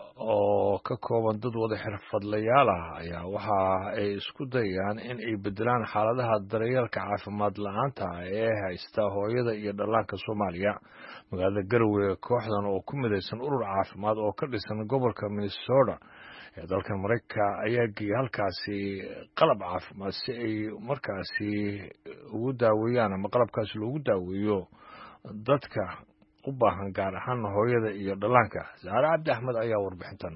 oo ka kooban dad wada xirfadlayaal ah ayaa waxa ay isku dayayaan in ay bedelaan xaaladaha daryeelka caafimaad la-aanta ee haysta hooyada iyo dhallaanka soomaaliya magaalada garowe kooxdan oo ku midaysan urur caafimaad oo ka dhisan gobolka minnesota ee dalka maraykanka ayaa geeyay halkaasi qalab caafimaad si ay markaasi ugu daaweeyaan ama qalabkaasi loogu daaweeyo dadka u baahan gaar ahaan hooyada iyo dhallaanka saare cabdi axmed ayaa warbixintan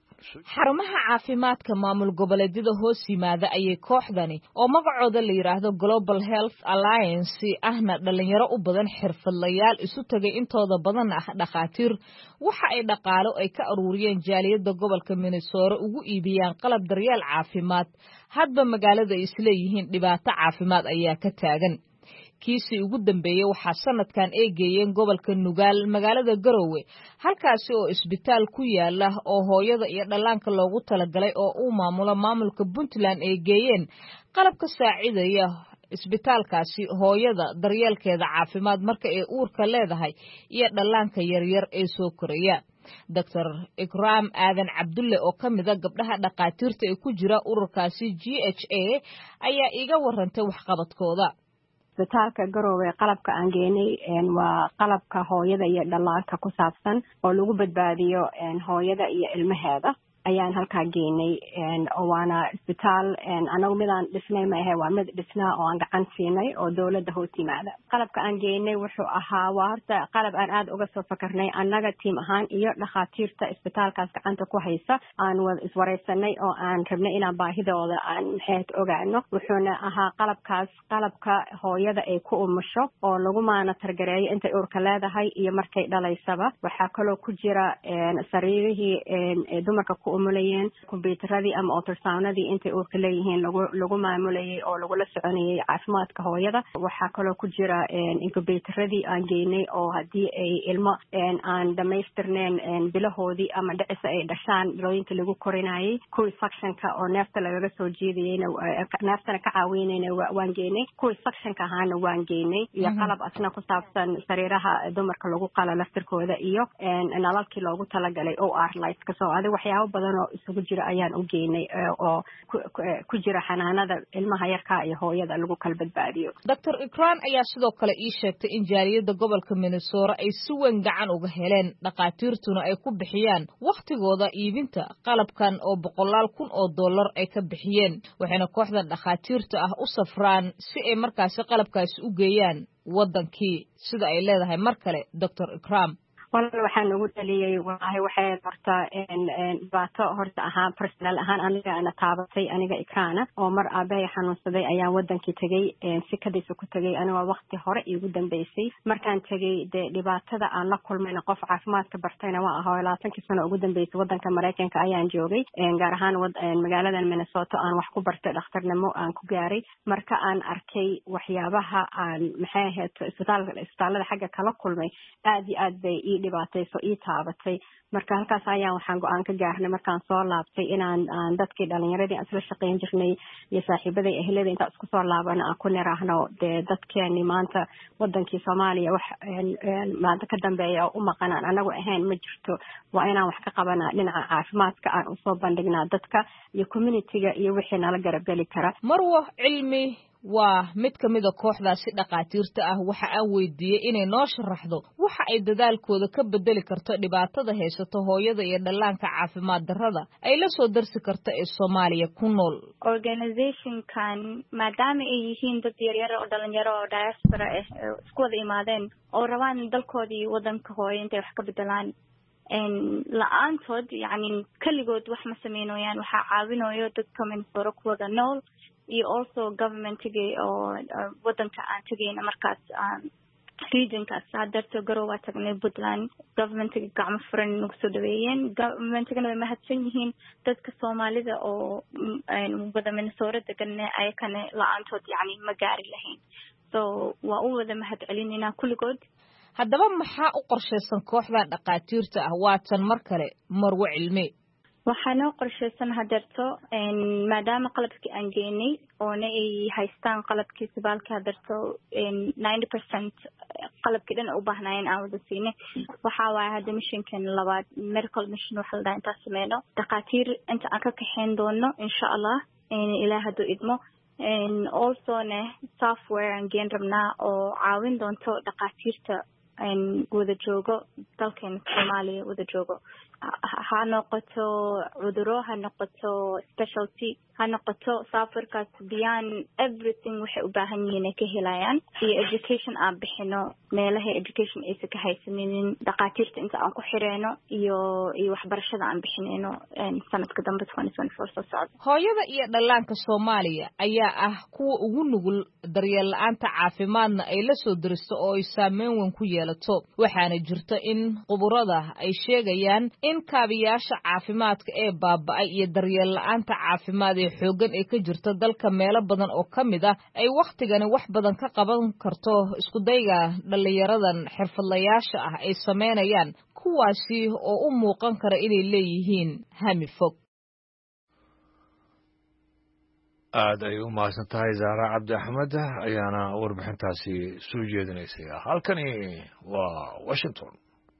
xarumaha caafimaadka maamul goboleedyada hoos yimaada ayay kooxdani oo magacooda la yidhaahdo global health alliance ahna dhalinyaro u badan xirfadlayaal isu tagay intooda badan ah dhakhaatiir waxa ay dhaqaalo ay ka aruuriyeen jaaliyadda gobolka minnesota ugu iibiyaan qalab daryeel caafimaad hadba magaalada ay isleeyihiin dhibaato caafimaad ayaa ka taagan kiisii ugu dambeeyey waxaa sanadkan ay geeyeen gobolka nugaal magaalada garowe halkaasi oo isbitaal ku yaala oo hooyada iyo dhallaanka loogu talagalay oo uu maamulo maamulka puntland ay geeyeen qalab ka saacidaya isbitaalkaasi hooyada daryeelkeeda caafimaad marka ay uurka leedahay iyo dhallaanka yaryar ee soo koraya doctor ikraam aadan cabdulle oo ka mida gabdhaha dhakhaatiirta ee ku jira ururkaasi g h a ayaa iiga warantay waxqabadkooda isbitaalka garowe qalabka aan geenay waa qalabka hooyada iyo dhallaanka ku saabsan oo lagu badbaadiyo hooyada iyo ilmaheeda ayaan halkaa geynay waana isbitaal anagu midaan dhisnay ma ahe waa mid dhisnaa oo aan gacan siinay oo dowladda hoos yimaada qalabka aan geynay wuxuu ahaa waa horta qalab aan aada uga soo fakarnay annaga tiim ahaan iyo dhakhaatiirta isbitaalkaas gacanta ku haysa aan wada iswareysanay oo aan rabnay inaan baahidooda aan maxeed ogaano wuxuuna ahaa qalabkaas qalabka hooyada ay ku umusho oo lagu maanatargareeyo intay uurka leedahay iyo markay dhalaysaba waxaa kaloo ku jira sariirihii dumarka ku ku umulayeen computeradii ama ultrasoundadii intay uurka leeyihiin lagu lagu maamulayay oo lagula soconayay caafimaadka hooyada waxaa kaloo ku jira incubatorradii aan geynay oo haddii ay ilmo aan dhamaystirneen bilahoodii ama dhicisa ay dhashaan bilooyinka lagu korinayay kuwii suctionka oo neefta lagaga soo jiidayeyna neeftana ka caawinayna waan geynay kuwii suctionka ahaana waan geynay iyo qalab asna ku saabsan sariiraha dumarka lagu qala laftirkooda iyo nalalkii loogu talagalay o r lightka soo adiga waxyaabo badan oo isugu jira ayaan u geynay oo ku jira xanaanada ilmaha yarka iyo hooyada lagu kala badbaadiyo doctor Ikran ayaa sidoo kale ii sheegtay in jaariyada gobolka Minnesota ay si weyn gacan uga heleen dhaqaatiirtuna ay ku bixiyaan waqtigooda iibinta qalabkan oo boqolaal kun oo dollar ay ka bixiyeen waxayna kooxda dhaqaatiirta ah u safraan si ay markaasi qalabkaasi u geeyaan wadankii sida ay leedahay mar kale doctor Ikram walaal waxaan ugu dhaliyay wallahi waxay horta dhibaato horta ahaan personal ahaan aniga ana taabatay aniga Ikraana oo mar aabahay xanuunsaday ayaan wadankii tagay sikadiisa ku tagay aniga waqti hore igu dambeysay markaan tagay dhibaatada aan la kulmayna qof caafimaadka bartayna waa ahaa labaatan sano ugu dambeysay wadanka Mareykanka ayaan joogay gaar ahaan magaalada Minnesota aan wax ku bartay dhakhtarnimo aan ku gaaray marka aan arkay waxyaabaha aan maxay ahayd isbitaalka isbitaalada xagga kala kulmay aad iyo aad bay dhibaatayso ii taabatay marka halkaas ayaan waxaan go'aan ka gaarnay markaan soo laabtay inaan aan dadkii dhalinyaradii aan isla shaqayn jirnay iyo saaxiibaday ehelada inta isku soo laabana aan ku niraahno dee dadkeeni maanta wadankii Soomaaliya wax maanta ka dambeeya u maqanaan anagu ahayn ma jirto waa inaan wax ka qabanaa dhinaca caafimaadka aan usoo bandhignaa dadka iyo communityga iyo wixii nala garab geli kara Marwo Cilmi waa mid ka mid ah kooxdaasi dhaqaatiirta ah waxa aan weydiiyay inay noo sharaxdo waxa ay dadaalkooda ka bedeli karto dhibaatada haysato hooyada iyo dhallaanka caafimaad darrada ay la soo darsi karto ee Soomaaliya ku nool organization-kan maadaama ay yihiin dad yaryar oo dhalinyaro oo diaspora ah isku wada imaadeen oo rabaan dalkoodii wadanka hooyo intay wax ka bedelaan la-aantood yacni keligood wax ma sameynayaan waxaa caawinayo dadka Minnesota ku wada nool iyo also government-ga oo wadanka aan tagayna markaas regionkaas hadarto garowa tagnay Puntland government-ga gacmo furan nagu soo dhaweeyeen government-gana way mahadsan yihiin dadka Soomaalida oo wada Minnesota degan ayakana la-aantood yacni ma gaari lahayn so waa u wada mahad celinayna kulligood haddaba maxaa u qorshaysan kooxda dhaqaatiirta ah waatan mar kale Marwo Cilmi waxaa noo qorshaysan hadarto maadaama qalabkii aan geynay oona ay haystaan qalabkii sibaalka hadarto ninety percent qalabkii dhan u baahnaayeen aan wada siinay waxaa waaye hadda missionkan labaad medical mission waxa la dhahaa intaan sameyno dhaqaatiir inta aan ka kaxeyn doono insha allah ilaa hadduu idmo also ne software aan geen rabnaa oo caawin doonto dhaqaatiirta wada joogo dalkeena Soomaaliya wada joogo ha noqoto cuduro ha noqoto specialty ha noqoto safarkaas beyond everything waxay u baahan yihiin ay ka helayaan iyo education aan bixino meelaha education aysa ka haysanin dhaqaatiirta inta aan ku xireeno iyo iyo waxbarashada aan bixinayno sanadka dambe twenty twenty-four soo socda hooyada iyo dhallaanka Soomaaliya ayaa ah kuwa ugu nugul daryeel la'aanta caafimaadna ay la soo diristo oo ay saameyn weyn ku yeelato waxaana jirta in quburada ay sheegayaan in kaabiyaasha caafimaadka ee baaba'ay iyo daryeel la'aanta caafimaad ee xoogan ee ka jirta dalka meelo badan oo kamid ah ay waqtigani wax badan ka qaban karto isku dayga dhalinyaradan xirfadlayaasha ah ay sameynayaan kuwaasi oo u muuqan kara inay leeyihiin hami fog aad ay u mahadsan tahay Zahra Cabdi Axmed ayaana warbixintaasi soo jeedinaysay halkani waa Washington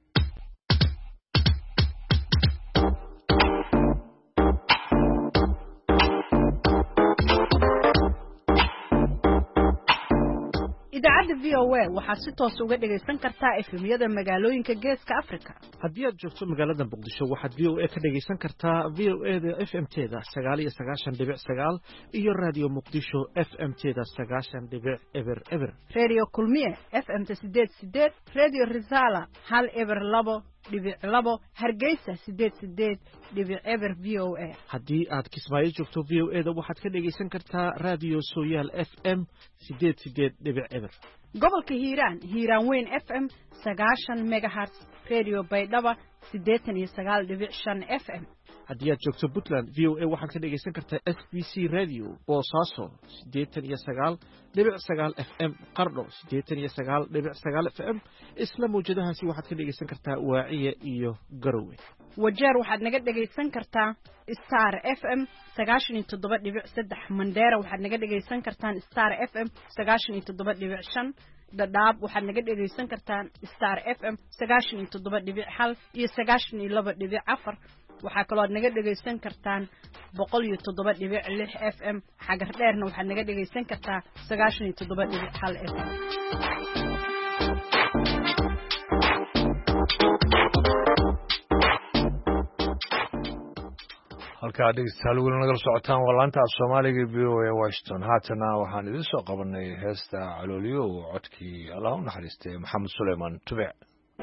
idaacadda v o a waxaad si toos uga dhagaysan kartaa efemyada magaalooyinka geeska Afrika haddii aad joogto magaalada Muqdisho waxaad v o a ka dhagaysan kartaa v o a da F M T-da sagaal iyo sagaashan dhibic sagaal iyo Radio Muqdisho F M T-da sagaashan dhibic eber eber Radio Kulmiye F M T sideed sideed Radio Risala hal eber labo dhibic labo Hargeysa sideed sideed dhibic eber v o a haddii aad Kismaayo joogto v o a da waxaad ka dhagaysan kartaa Radio Sooyaal F M sideed sideed dhibic eber gobolka Hiiraan Hiiraan Weyn F M sagaashan megahertz Radio Baydhaba siddeetan iyo sagaal dhibic shan F M haddii aad joogto puntland v o a waxaad ka dhegaysan kartaa s b c radio boosaaso siddeetan iyo sagaal dhibic sagaal f m qardho siddeetan iyo sagaal dhibic sagaal f m isla mawjadahaasi waxaad ka dhegaysan kartaa waaciya iyo garowe wajeer waxaad naga dhegaysan kartaa star f m sagaashan iyo toddoba dhibic saddex mandheera waxaad naga dhegaysan kartaan star f m sagaashan iyo toddoba dhibic shan dhadhaab waxaad naga dhegaysan kartaan star f m sagaashan iyo toddoba dhibic hal iyo sagaashan iyo laba dhibic afar waxaa kaloo aad naga dhegaysan kartaan boqol iyo toddoba dhibic lix f m xagar dheerna waxaad naga dhegaysan kartaa sagaashan iyo toddoba dhibic hal f m halkaa dhegeystayaal weli nagala socotaan waa laanta af soomaaliga v o a washington haatana waxaan idin soo qabanay heesta calooliyo oo codkii allah u naxariistay maxamed suleymaan tubec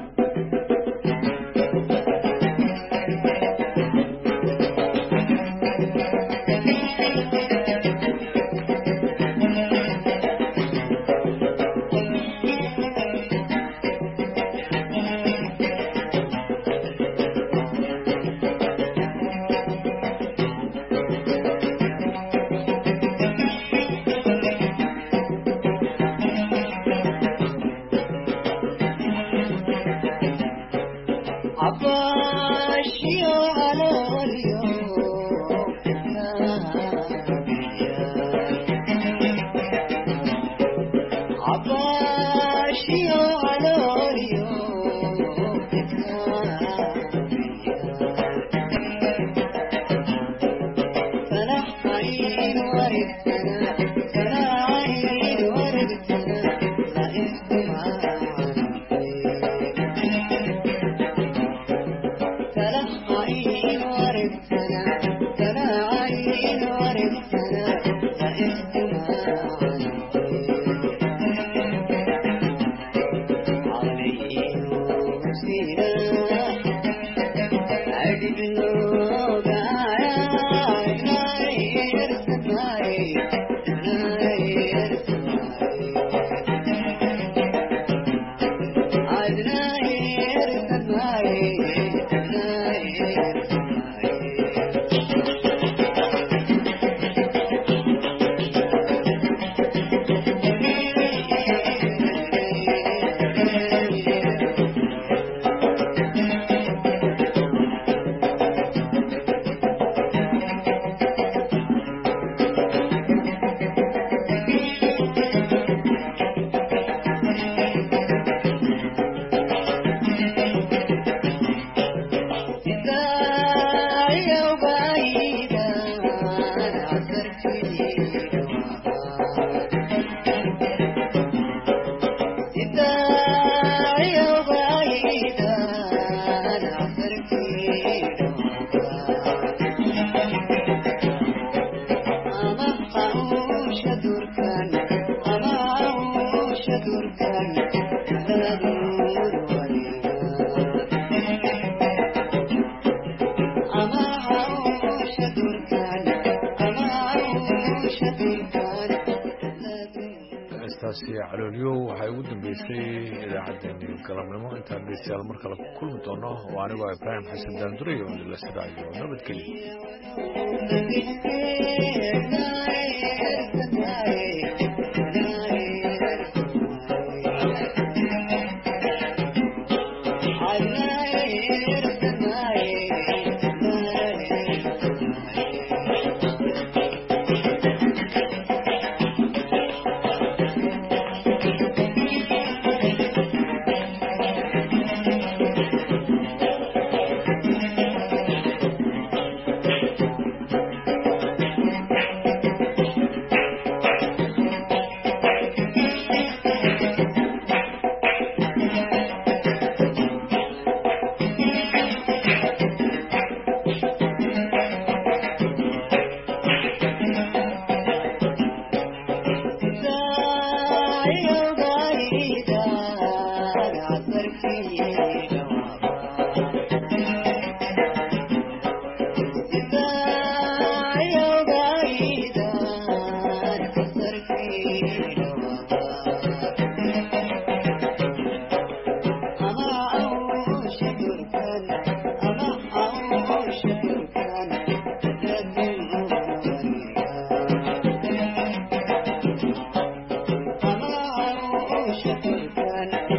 calooliyo waxay ugu dambeysay idaacaddeenii galabnimo intaan dhegeystayaal mar kale ku kulmi doono oo anigoo ibraahim xasan daandurayo la sidaayo nabadgelyo Shukran. عاشق كان